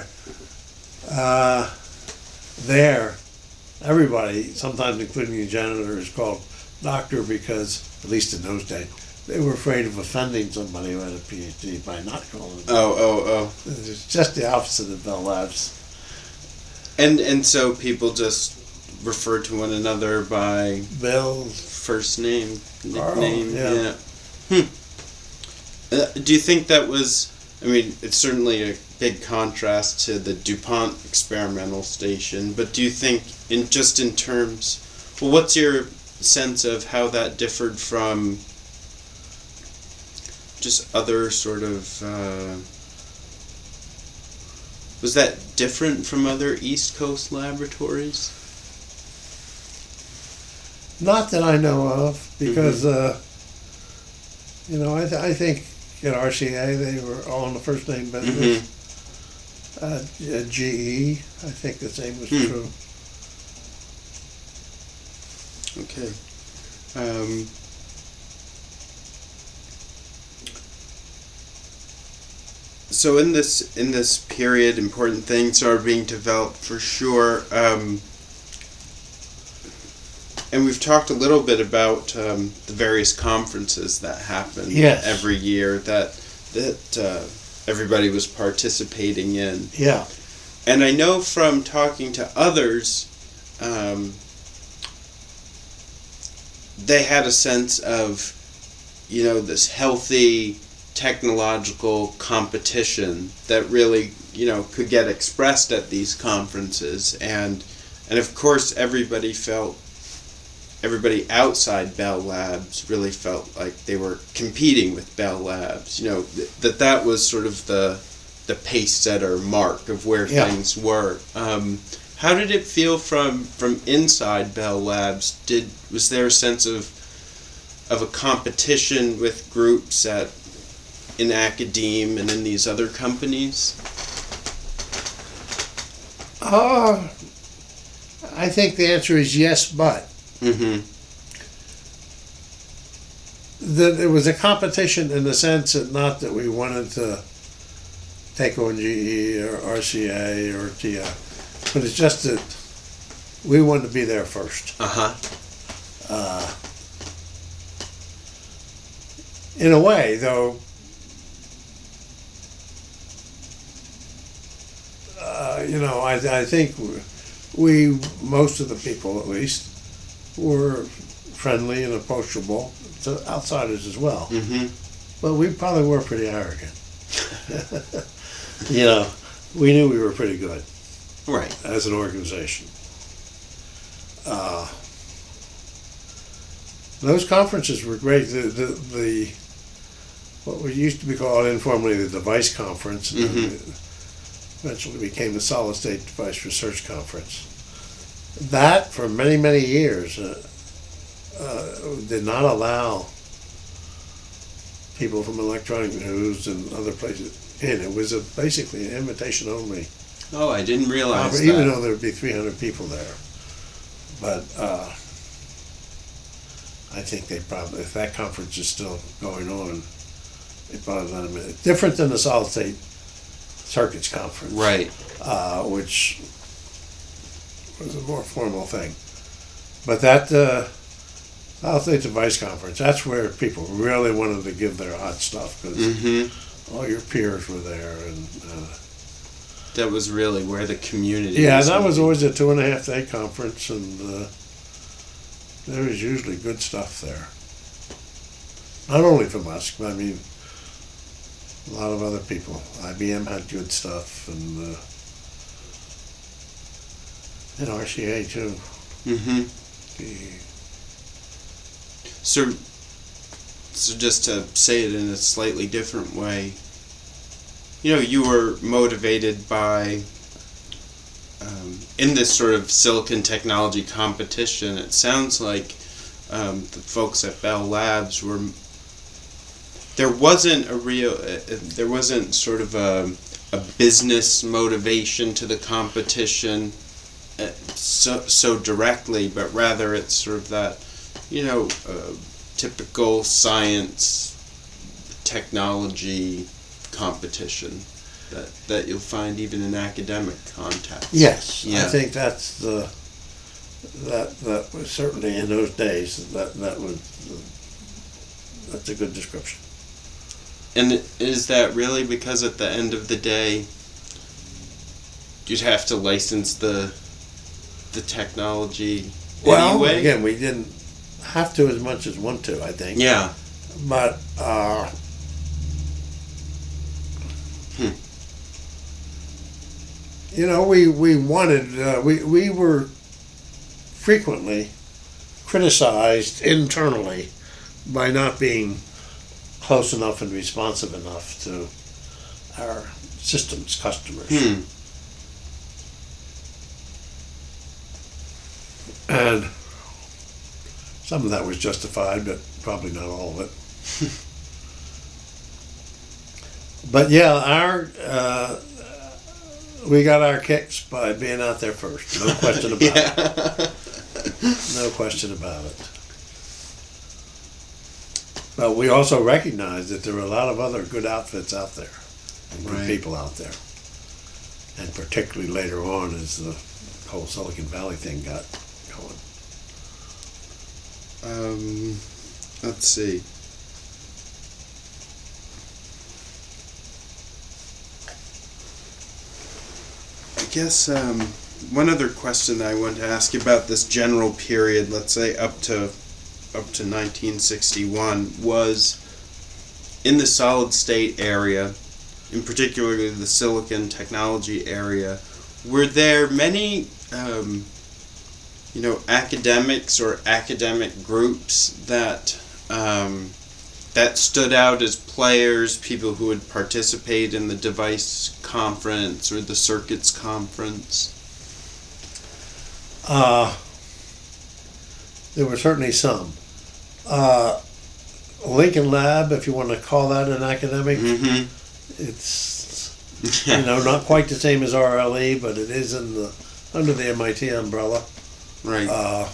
S2: there, everybody, sometimes including the janitor, is called doctor because, at least in those days, they were afraid of offending somebody who had a PhD by not calling them.
S1: Oh.
S2: It's just the opposite of Bell Labs.
S1: And so people just refer to one another by
S2: Bill,
S1: first name,
S2: Carl,
S1: nickname.
S2: yeah.
S1: Do you think that was? I mean, it's certainly a big contrast to the DuPont experimental station. But do you think, in terms, well, what's your sense of how that differed from just other sort of? Was that different from other East Coast laboratories?
S2: Not that I know of, because I think at RCA they were all in the first name business. At GE, I think the same was true.
S1: Okay. So in this period, important things are being developed for sure. And we've talked a little bit about the various conferences that happen every year that everybody was participating in.
S2: Yeah.
S1: And I know from talking to others, they had a sense of, this healthy technological competition that really, could get expressed at these conferences. And of course, everybody outside Bell Labs really felt like they were competing with Bell Labs. That was sort of the pace setter mark of where things were. How did it feel from inside Bell Labs? Was there a sense of a competition with groups in academe and in these other companies?
S2: I think the answer is yes, but. That it was a competition in the sense that not that we wanted to take on GE or RCA or TI, but it's just that we wanted to be there first. In a way, though, I think we, most of the people at least, were friendly and approachable to outsiders as well. But we probably were pretty arrogant. We knew we were pretty good.
S1: Right.
S2: As an organization. Those conferences were great. The what we used to be called informally the Device Conference, and eventually became the Solid State Device Research Conference. That, for many, many years, did not allow people from Electronic News and other places in. It was basically an invitation only.
S1: Oh, I didn't realize that.
S2: Even though there would be 300 people there. But I think they probably, if that conference is still going on, they probably let them in. Different than the Solid State Circuits Conference.
S1: Right.
S2: Which was a more formal thing. But that Solid State Device Conference, that's where people really wanted to give their hot stuff, because all your peers were there. And
S1: that was really where the community
S2: yeah,
S1: was.
S2: that was always a 2.5-day conference, and there was usually good stuff there. Not only from us, but I mean, a lot of other people. IBM had good stuff, and RCA too.
S1: Mm-hmm. So just to say it in a slightly different way, you were motivated by, in this sort of silicon technology competition, it sounds like the folks at Bell Labs there wasn't sort of a business motivation to the competition so directly, but rather it's sort of that, typical science technology competition that you'll find even in academic contexts.
S2: Yes,
S1: yeah.
S2: I think that's that was certainly in those days that's a good description.
S1: And is that really because at the end of the day you'd have to license the technology anyway?
S2: Again, we didn't have to as much as want to, I think.
S1: Yeah.
S2: But we wanted, we were frequently criticized internally by not being close enough and responsive enough to our systems customers. And some of that was justified, but probably not all of it. But yeah, we got our kicks by being out there first. No question about it. No question about it. But we also recognized that there were a lot of other good outfits out there and good people out there. And particularly later on as the whole Silicon Valley thing got going.
S1: Let's see. I guess one other question that I wanted to ask you about this general period, let's say up to 1961, was in the solid state area, in particular the silicon technology area, were there many academics or academic groups that stood out as players, people who would participate in the device conference or the circuits conference?
S2: There were certainly some. Lincoln Lab, if you want to call that an academic, it's not quite the same as RLE, but it is under the MIT umbrella.
S1: Right.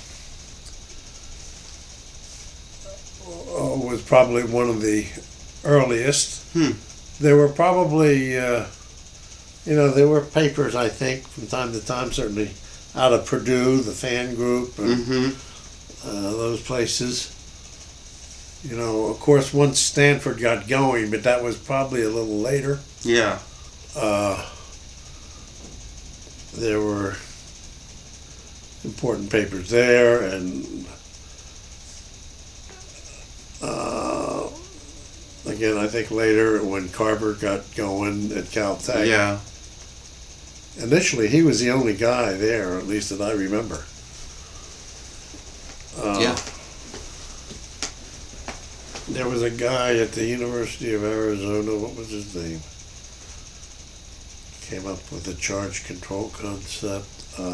S2: Was probably one of the earliest. There were probably, there were papers, I think, from time to time, certainly out of Purdue, the fan group, and those places. Of course, once Stanford got going, but that was probably a little later.
S1: Yeah.
S2: There were important papers there, and again, I think later when Carver got going at Caltech.
S1: Yeah.
S2: Initially, he was the only guy there, at least that I remember.
S1: Yeah.
S2: There was a guy at the University of Arizona, what was his name? Came up with a charge control concept.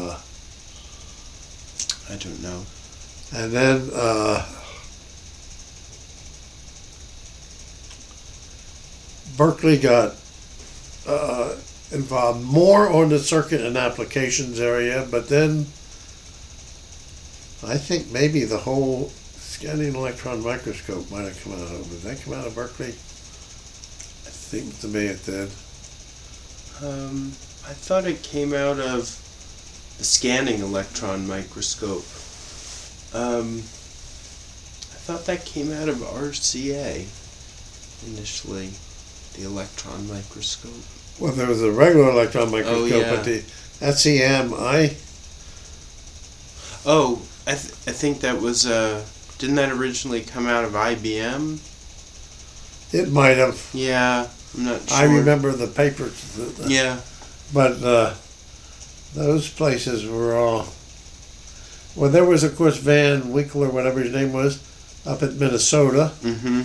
S1: I don't know.
S2: And then Berkeley got involved more on the circuit and applications area, but then I think maybe the whole scanning electron microscope might have come out of. Did that come out of Berkeley? I think to me it did.
S1: I thought it came out of the scanning electron microscope. I thought that came out of RCA initially, the electron microscope.
S2: Well, there was a regular electron microscope,
S1: yeah.
S2: but the SEM,
S1: I think that was, didn't that originally come out of IBM?
S2: It might have.
S1: Yeah, I'm not sure.
S2: I remember the papers.
S1: Yeah.
S2: But those places were all... Well, there was, of course, Van Winkle, or whatever his name was, up at Minnesota.
S1: Mm-hmm.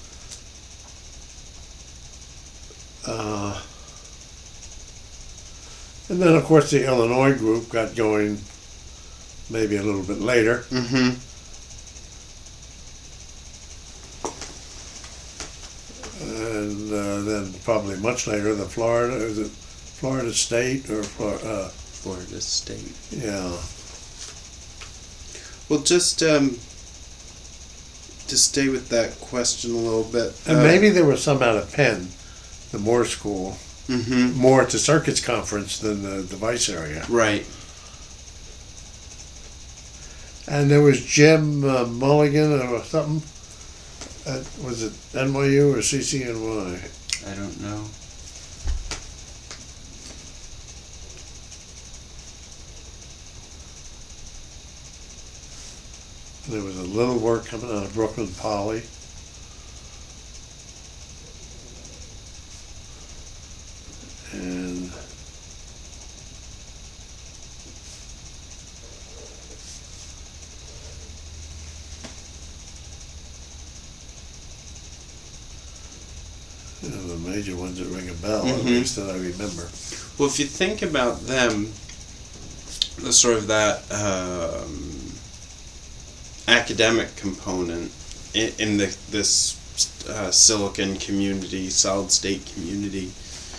S2: And then, of course, the Illinois group got going maybe a little bit later.
S1: Mm-hmm.
S2: And then probably much later, the Florida State or
S1: Florida State.
S2: Yeah.
S1: Well, just to stay with that question a little bit.
S2: And maybe there was some out of Penn, the Moore School,
S1: Mm-hmm.
S2: more to circuits conference than the device area.
S1: Right.
S2: And there was Jim Mulligan or something. Was it NYU or CCNY?
S1: I don't know.
S2: There was a little work coming out of Brooklyn Poly. And the major ones that ring a bell, at least that I remember.
S1: Well, if you think about them, the sort of that academic component in this silicon community, solid state community,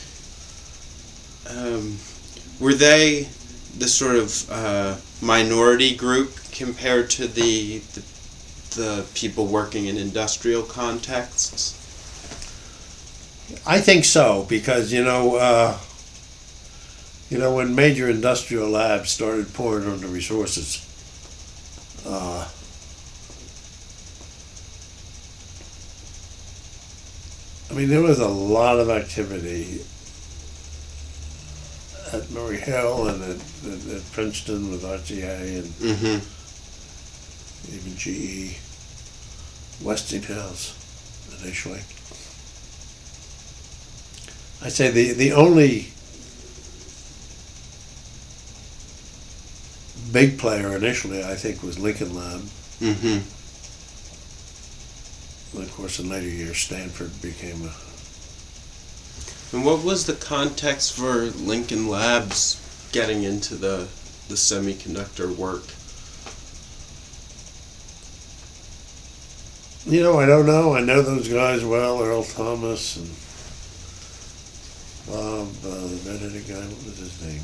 S1: were they the sort of minority group compared to the people working in industrial contexts?
S2: I think so, because when major industrial labs started pouring on the resources, there was a lot of activity at Murray Hill and at Princeton with RCA and even GE, Westinghouse initially. I say the only big player initially, I think, was Lincoln Lab.
S1: Mm-hmm.
S2: And of course, in later years, Stanford became a...
S1: And what was the context for Lincoln Labs getting into the semiconductor work?
S2: I don't know. I know those guys well, Earl Thomas and Bob, that other guy, what was his name?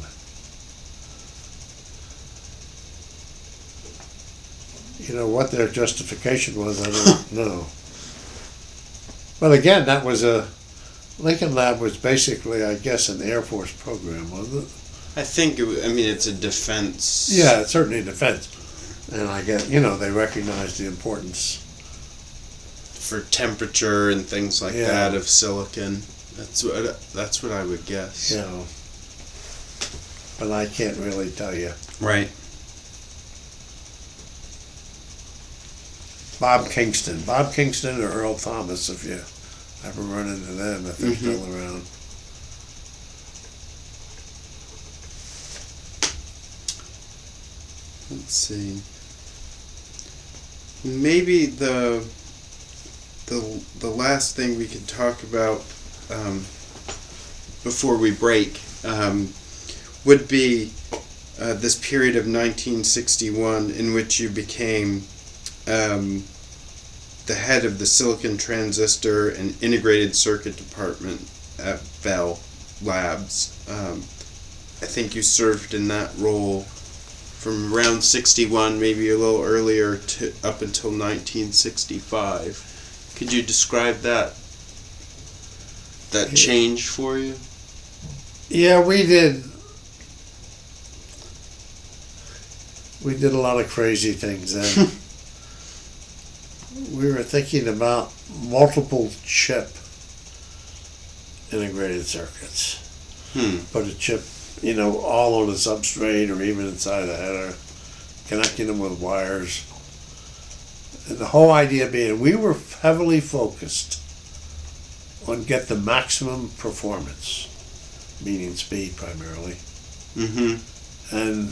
S2: What their justification was, I don't know. But again, that was Lincoln Lab was basically, I guess, an Air Force program, wasn't it?
S1: I think it's a defense.
S2: Yeah, it's certainly defense. And I guess, they recognized the importance
S1: for temperature and things like that of silicon. That's what I would guess.
S2: Yeah. But I can't really tell you.
S1: Right.
S2: Bob Kingston or Earl Thomas, if you ever run into them, if they're still around.
S1: Let's see. Maybe the last thing we could talk about before we break would be this period of 1961 in which you became the head of the Silicon Transistor and Integrated Circuit Department at Bell Labs. I think you served in that role from around 61, maybe a little earlier, to up until 1965. Could you describe that change for you?
S2: Yeah, we did. We did a lot of crazy things then. We were thinking about multiple chip integrated circuits. Put a chip, all on a substrate or even inside a header, connecting them with wires. And the whole idea being we were heavily focused on get the maximum performance, meaning speed primarily. And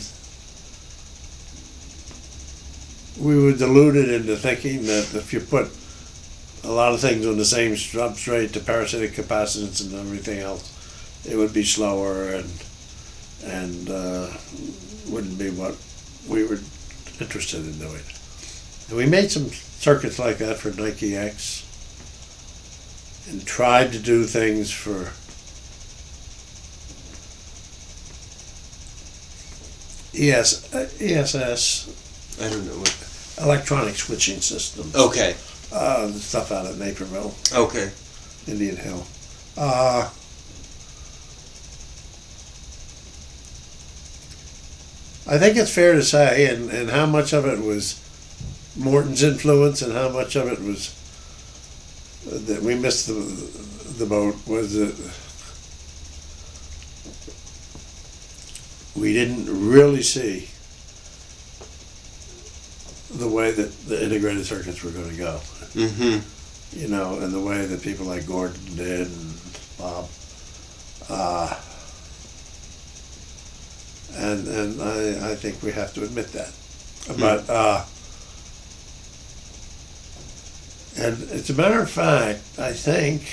S2: we were deluded into thinking that if you put a lot of things on the same substrate, the parasitic capacitance and everything else, it would be slower and wouldn't be what we were interested in doing. And we made some circuits like that for Nike X and tried to do things for ESS.
S1: I don't know what.
S2: Electronic switching systems.
S1: Okay.
S2: The stuff out at Naperville.
S1: Okay.
S2: Indian Hill. I think it's fair to say, and how much of it was Morton's influence and how much of it was that we missed the boat, was that we didn't really see the way that the integrated circuits were going to go. And the way that people like Gordon did and Bob. And I think we have to admit that. But and as a matter of fact, I think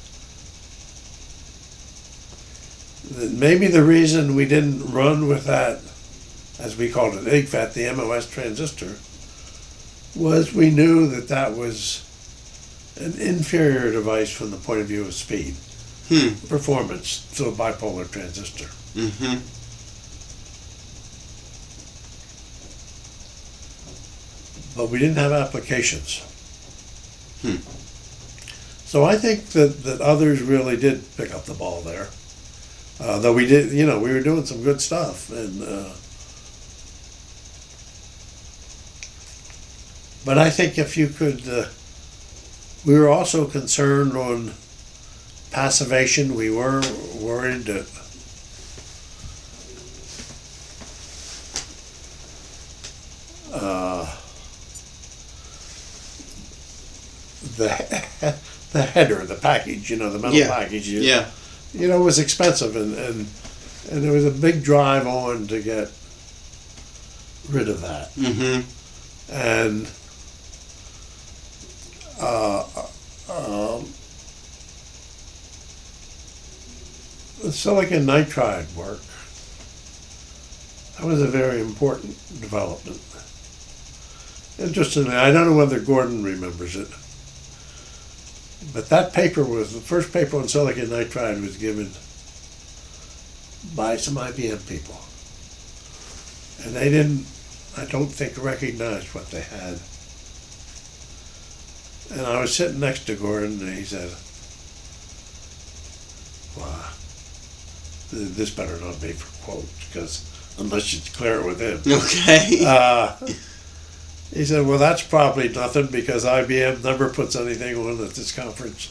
S2: that maybe the reason we didn't run with that, as we called it, IGFAT, the MOS transistor, was we knew that that was an inferior device from the point of view of speed, performance to a bipolar transistor. But we didn't have applications. So I think that others really did pick up the ball there. Though we did, we were doing some good stuff. But I think if you could, we were also concerned on passivation. We were worried that the header, the package, the metal package, was expensive, and there was a big drive on to get rid of that. And the silicon nitride work, that was a very important development. Interestingly, I don't know whether Gordon remembers it, but that paper was, the first paper on silicon nitride was given by some IBM people. And they didn't, I don't think, recognize what they had. And I was sitting next to Gordon, and he said, "Wow, this better not be for quotes, because unless you clear it with him."
S1: Okay.
S2: He said, "Well, that's probably nothing, because IBM never puts anything on at this conference.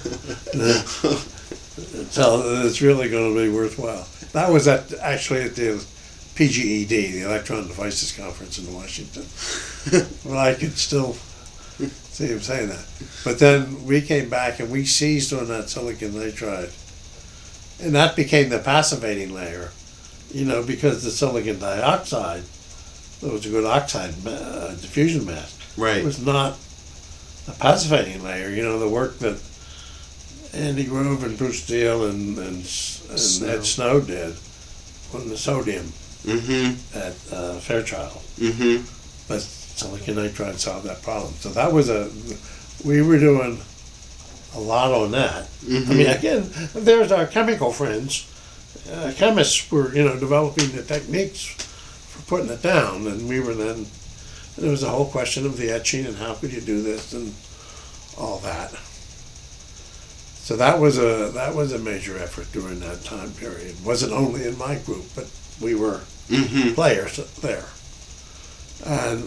S2: So it's really going to be worthwhile." That was actually at the PGED, the Electron Devices Conference in Washington. Well, I could still see him saying that. But then we came back and we seized on that silicon nitride. And that became the passivating layer, because the silicon dioxide, that was a good oxide diffusion mask,
S1: right,
S2: was not a passivating layer. The work that Andy Grove and Bruce Steele and Ed Snow did on the sodium at Fairchild. But silicon nitride solved that problem. So that was we were doing a lot on that.
S1: Mm-hmm.
S2: I mean, again, there's our chemical friends. Chemists were, developing the techniques for putting it down, and we were then. And there was a whole question of the etching and how could you do this and all that. So that was a major effort during that time period. It wasn't only in my group, but we were
S1: Mm-hmm.
S2: players there. And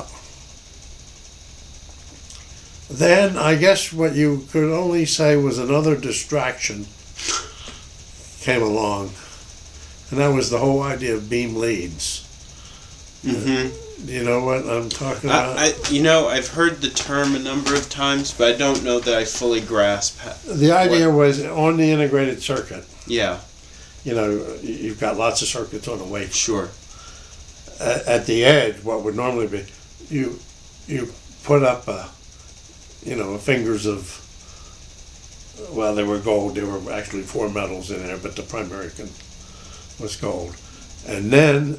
S2: then I guess what you could only say was another distraction came along, and that was the whole idea of beam leads.
S1: Mm-hmm.
S2: You know what I'm talking about?
S1: I've heard the term a number of times, but I don't know that I fully grasp.
S2: The idea was on the integrated circuit.
S1: Yeah.
S2: You've got lots of circuits on a wafer.
S1: Sure.
S2: At the edge, what would normally be, you put up fingers of, well, they were gold. There were actually 4 metals in there, but the primary was gold. And then,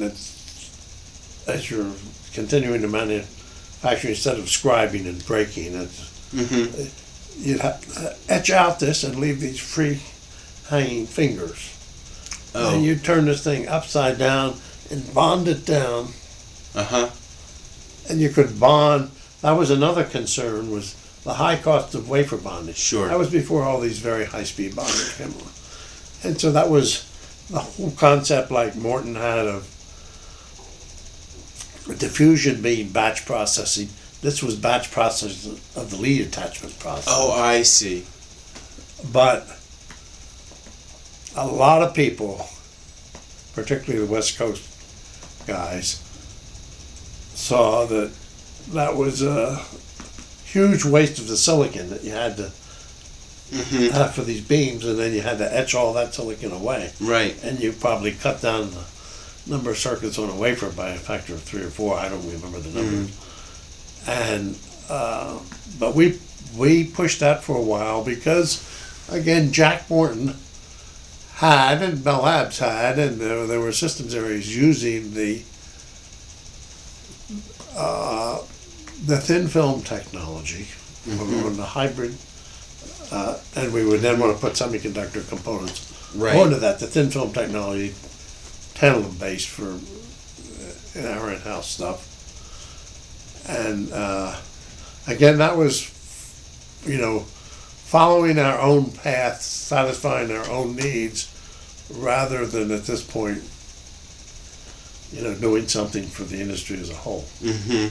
S2: as you're continuing to manufacture, instead of scribing and breaking,
S1: Mm-hmm.
S2: you'd etch out this and leave these free hanging fingers.
S1: Oh.
S2: And you turn this thing upside down and bond it down.
S1: Uh-huh.
S2: And you could bond. That was another concern, was the high cost of wafer bonding.
S1: Sure.
S2: That was before all these very high-speed bonders came along. And so that was the whole concept, like Morton had, of diffusion being batch processing. This was batch processing of the lead attachment process.
S1: Oh, I see.
S2: But a lot of people, particularly the West Coast guys, saw that was a huge waste of the silicon that you had to
S1: Mm-hmm.
S2: have for these beams, and then you had to etch all that silicon away.
S1: Right.
S2: And you probably cut down the number of circuits on a wafer by a factor of 3 or 4. I don't remember the numbers. And but we pushed that for a while because, again, Jack Morton had, and Bell Labs had, and there were systems areas using the thin film technology, on the hybrid, and we would then want to put semiconductor components
S1: Right.
S2: onto that. The thin film technology, tantalum based for our in-house stuff. And again, that was, following our own path, satisfying our own needs, rather than at this point, doing something for the industry as a whole.
S1: Mm-hmm.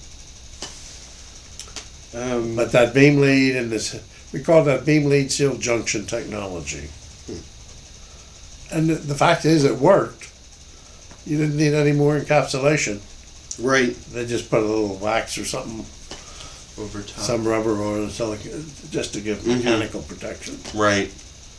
S2: But that beam lead and this, we call that beam lead sealed junction technology. And the fact is, it worked. You didn't need any more encapsulation.
S1: Right.
S2: They just put a little wax or something,
S1: Over top.
S2: some rubber or silicon, just to give mechanical protection.
S1: Right.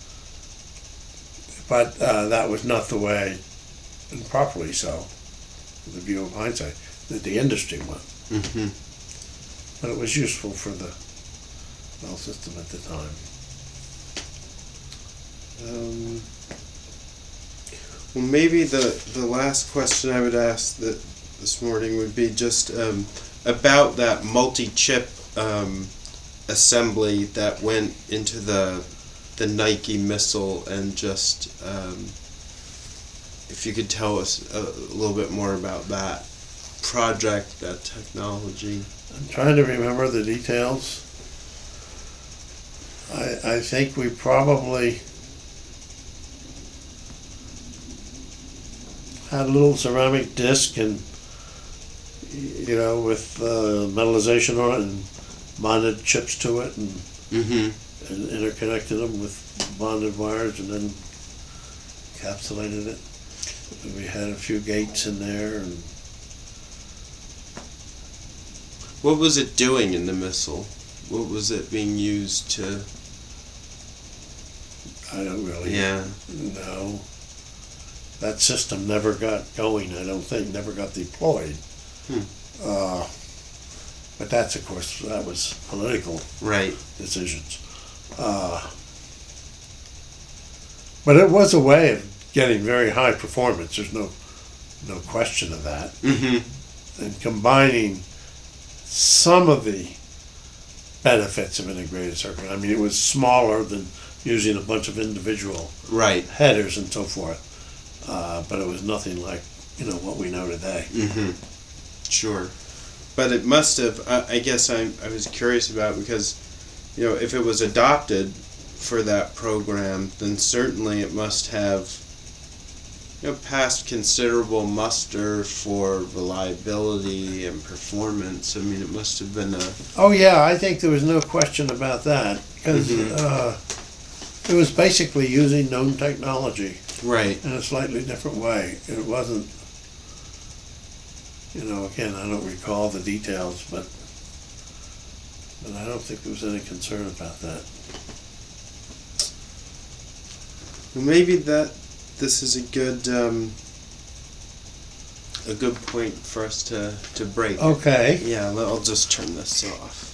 S2: But that was not the way, and properly so, with the view of hindsight, that the industry went.
S1: Mm-hmm.
S2: But it was useful for the Bell system at the time.
S1: Well, maybe the last question I would ask this morning would be just about that multi-chip assembly that went into the Nike missile, and just if you could tell us a little bit more about that project, that technology.
S2: I'm trying to remember the details. I think we probably had a little ceramic disc and, with metallization on it, and bonded chips to it, and
S1: Mm-hmm.
S2: and interconnected them with bonded wires, and then encapsulated it. And we had a few gates in there, and
S1: What was it doing in the missile? What was it being used to?
S2: I don't really know. That system never got going, I don't think, never got deployed. But that's, of course, that was political
S1: Right.
S2: decisions. But it was a way of getting very high performance. There's no question of that.
S1: Mm-hmm.
S2: And combining some of the benefits of integrated circuit. I mean, it was smaller than using a bunch of individual
S1: Right.
S2: headers and so forth, but it was nothing like what we know today.
S1: Mm-hmm. Sure. But it must have. I guess I was curious about, because if it was adopted for that program, then certainly it must have passed considerable muster for reliability and performance. I mean, it must have been a.
S2: Oh yeah, I think there was no question about that, because it was basically using known technology
S1: Right.
S2: in a slightly different way. It wasn't, again, I don't recall the details, but I don't think there was any concern about that.
S1: Well, maybe this is a good point for us to break.
S2: Okay.
S1: Yeah, I'll just turn this off.